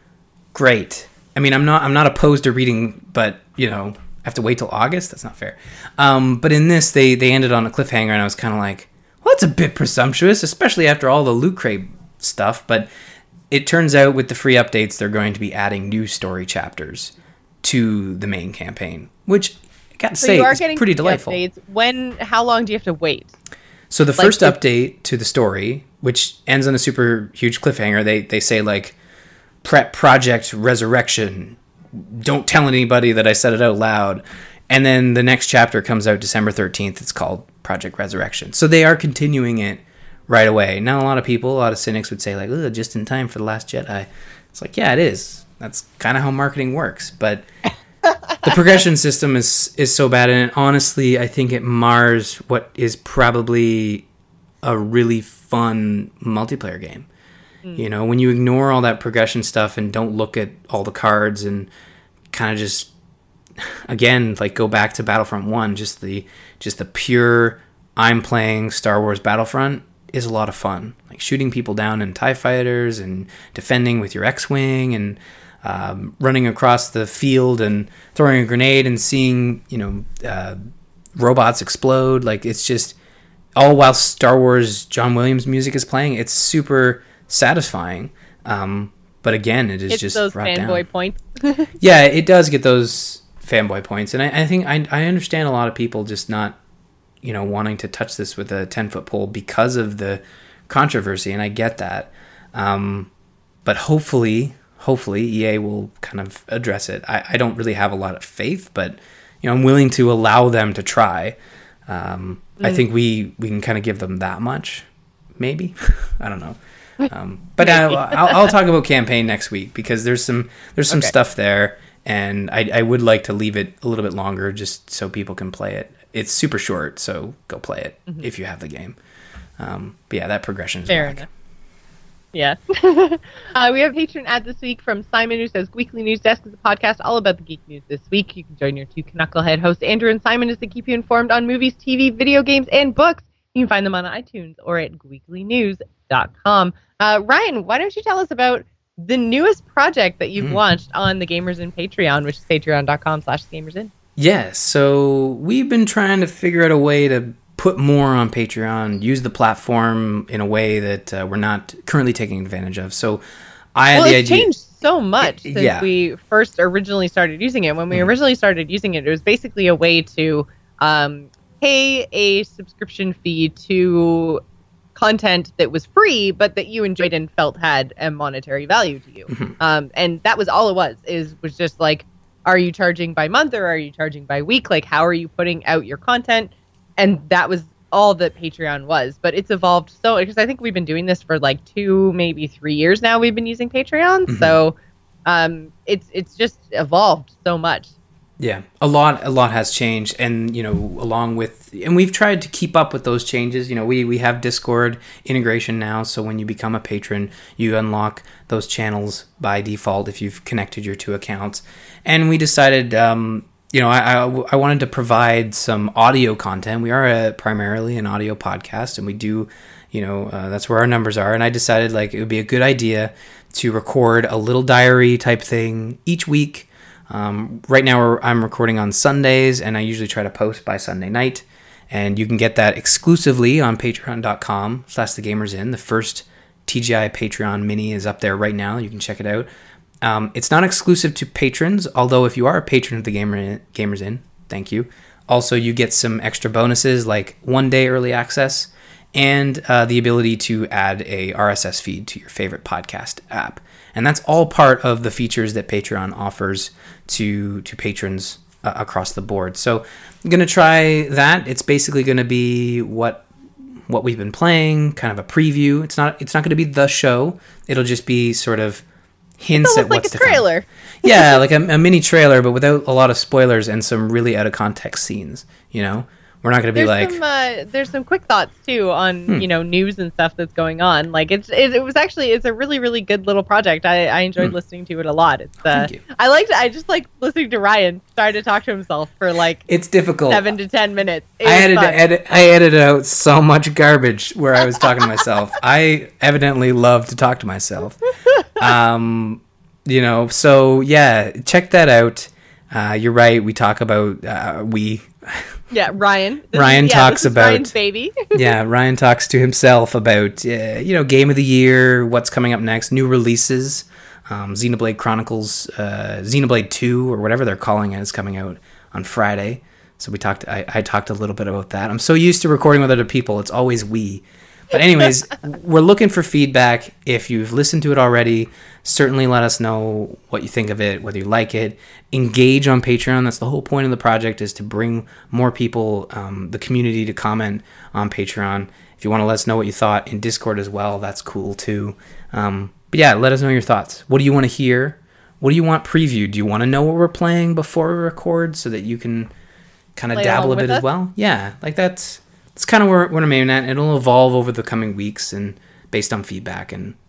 Great. I mean, I'm not I'm not opposed to reading, but, you know, I have to wait till August? That's not fair. Um, but in this, they, they ended on a cliffhanger, and I was kind of like, well, that's a bit presumptuous, especially after all the Loot Crate stuff. But it turns out with the free updates, they're going to be adding new story chapters to the main campaign, which I got to so say you are is getting pretty delightful. Updates. When? How long do you have to wait? So the like first if- update to the story, which ends on a super huge cliffhanger, they they say like, prep Project Resurrection. Don't tell anybody that I said it out loud. And then the next chapter comes out December thirteenth. It's called Project Resurrection. So they are continuing it right away. Now, a lot of people, a lot of cynics would say, like, ugh, just in time for The Last Jedi. It's like, yeah, it is. That's kind of how marketing works. But the progression system is is so bad, and honestly, I think it mars what is probably a really fun multiplayer game. Mm. You know, when you ignore all that progression stuff and don't look at all the cards and kind of just, again, like go back to Battlefront one, just the just the pure I'm playing Star Wars Battlefront is a lot of fun. Like shooting people down in TIE fighters and defending with your X-Wing and um, running across the field and throwing a grenade and seeing, you know, uh, robots explode. Like it's just all while Star Wars John Williams music is playing. It's super satisfying. Um, but again, it is it's just those brought fanboy down. points. Yeah, it does get those fanboy points. And I, I think I, I understand a lot of people just not, you know, wanting to touch this with a ten foot pole because of the controversy. And I get that. Um, but hopefully, hopefully E A will kind of address it. I, I don't really have a lot of faith, but, you know, I'm willing to allow them to try. Um, mm. I think we, we can kind of give them that much, maybe. I don't know. Um, but I, I'll, I'll talk about campaign next week because there's some there's some okay. stuff there, and I, I would like to leave it a little bit longer just so people can play it. It's super short, so go play it mm-hmm. if you have the game. Um, but yeah, that progression is fair back. enough. Yeah. uh, we have a patron ad this week from Simon who says, Weekly News Desk is a podcast all about the geek news this week. You can join your two knucklehead hosts, Andrew and Simon, as they keep you informed on movies, T V, video games, and books. You can find them on iTunes or at weekly news dot com. Uh, Ryan, why don't you tell us about the newest project that you've mm. launched on the Gamers In Patreon, which is patreon.com slash gamersin. Yeah, so we've been trying to figure out a way to put more on Patreon, use the platform in a way that uh, we're not currently taking advantage of. So I had well, the it's idea. changed so much since yeah. we first originally started using it. When we mm. originally started using it, it was basically a way to um, pay a subscription fee to content that was free, but that you enjoyed and felt had a monetary value to you. Mm-hmm. Um, and that was all it was, is was just like, are you charging by month or are you charging by week? Like, how are you putting out your content? And that was all that Patreon was. But it's evolved so, because I think we've been doing this for like two, maybe three years now. We've been using Patreon. Mm-hmm. So um, it's it's just evolved so much. Yeah, a lot, a lot has changed, and you know, along with, and we've tried to keep up with those changes. You know, we we have Discord integration now, so when you become a patron, you unlock those channels by default if you've connected your two accounts. And we decided, um, you know, I, I I wanted to provide some audio content. We are a, primarily an audio podcast, and we do, you know, uh, that's where our numbers are. And I decided like it would be a good idea to record a little diary type thing each week. Um, right now we're, I'm recording on Sundays, and I usually try to post by Sunday night, and you can get that exclusively on patreon.com slash the gamers in. The first T G I Patreon mini is up there right now. You can check it out. Um, it's not exclusive to patrons, although if you are a patron of the Gamer Gamers In, thank you. Also, you get some extra bonuses like one day early access and uh, the ability to add a R S S feed to your favorite podcast app. And that's all part of the features that Patreon offers to to patrons uh, across the board. So I'm going to try that. It's basically going to be what what we've been playing, kind of a preview. It's not it's not going to be the show. It'll just be sort of hints at like what's a to trailer. come. Yeah, like a, a mini trailer, but without a lot of spoilers and some really out of context scenes, you know? We're not going to be there's like... Some, uh, there's some quick thoughts, too, on, hmm. you know, news and stuff that's going on. Like, it's it, it was actually, it's a really, really good little project. I, I enjoyed hmm. listening to it a lot. It's uh, I liked I just like listening to Ryan try to talk to himself for, like... It's difficult. Seven to ten minutes. It I had to edit, I edited out so much garbage where I was talking to myself. I evidently love to talk to myself. Um, you know, so, yeah, check that out. Uh, you're right. We talk about... Uh, we... Yeah, Ryan. This Ryan is, yeah, talks this is about Ryan's baby. Yeah, Ryan talks to himself about uh, you know, game of the year, what's coming up next, new releases. Um, Xenoblade Chronicles, uh, Xenoblade two or whatever they're calling it is coming out on Friday. So we talked. I, I talked a little bit about that. I'm so used to recording with other people; it's always we. But anyways, we're looking for feedback. If you've listened to it already, certainly let us know what you think of it, whether you like it. Engage on Patreon. That's the whole point of the project, is to bring more people, um, the community, to comment on Patreon. If you want to let us know what you thought in Discord as well, that's cool too. Um, but yeah, let us know your thoughts. What do you want to hear? What do you want previewed? Do you want to know what we're playing before we record so that you can kind of dabble a bit as well? Yeah, like that's... It's kind of where, where I'm aiming at. It'll evolve over the coming weeks and based on feedback and,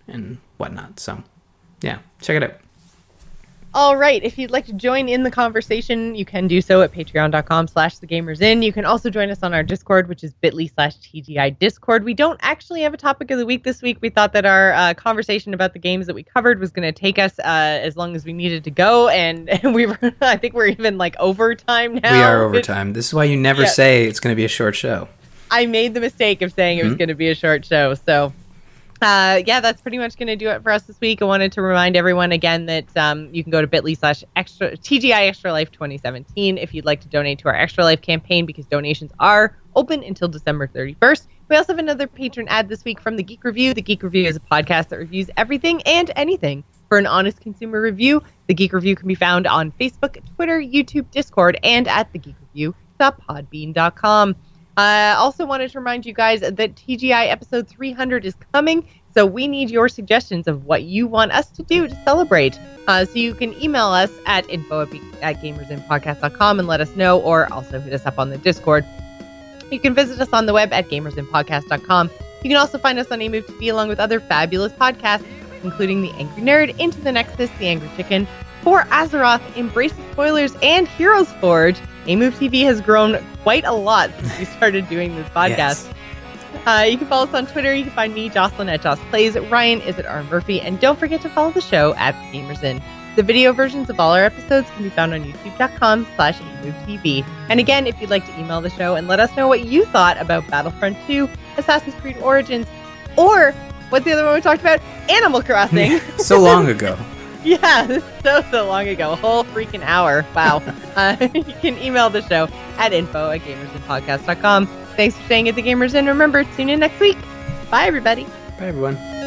and whatnot. So, yeah, check it out. All right. If you'd like to join in the conversation, you can do so at patreon.com slash thegamersin. You can also join us on our Discord, which is bit.ly slash TGI Discord. We don't actually have a topic of the week this week. We thought that our uh, conversation about the games that we covered was going to take us uh, as long as we needed to go. And we were, I think we're even like overtime now. We are overtime. This is why you never yeah. say it's going to be a short show. I made the mistake of saying it was mm-hmm. going to be a short show. So Uh, yeah, that's pretty much going to do it for us this week. I wanted to remind everyone again that um, you can go to bit.ly slash extra T G I Extra Life twenty seventeen if you'd like to donate to our Extra Life campaign, because donations are open until December thirty-first. We also have another patron ad this week from The Geek Review. The Geek Review is a podcast that reviews everything and anything for an honest consumer review. The Geek Review can be found on Facebook, Twitter, YouTube, Discord, and at the geek review dot podbean dot com. I uh, also wanted to remind you guys that T G I episode three hundred is coming, so we need your suggestions of what you want us to do to celebrate. Uh, so you can email us at info at gamersin podcast dot com and let us know, or also hit us up on the Discord. You can visit us on the web at gamersin podcast dot com. You can also find us on A Move T V along with other fabulous podcasts, including The Angry Nerd, Into the Nexus, The Angry Chicken, For Azeroth, Embrace the Spoilers, and Heroes Forge. A Move T V has grown quite a lot since we started doing this podcast. Yes. Uh, you can follow us on Twitter. You can find me, Jocelyn, at Joss Plays. Ryan is at R. Murphy. And don't forget to follow the show at Gamersin. The video versions of all our episodes can be found on youtube.com slash AMoveTV. And again, if you'd like to email the show and let us know what you thought about Battlefront two, Assassin's Creed Origins, or what's the other one we talked about? Animal Crossing. So long ago. Yeah, so, so long ago. A whole freaking hour. Wow. uh, you can email the show at info at gamersin podcast dot com. Thanks for staying at The Gamers Inn. Remember, tune in next week. Bye, everybody. Bye, everyone.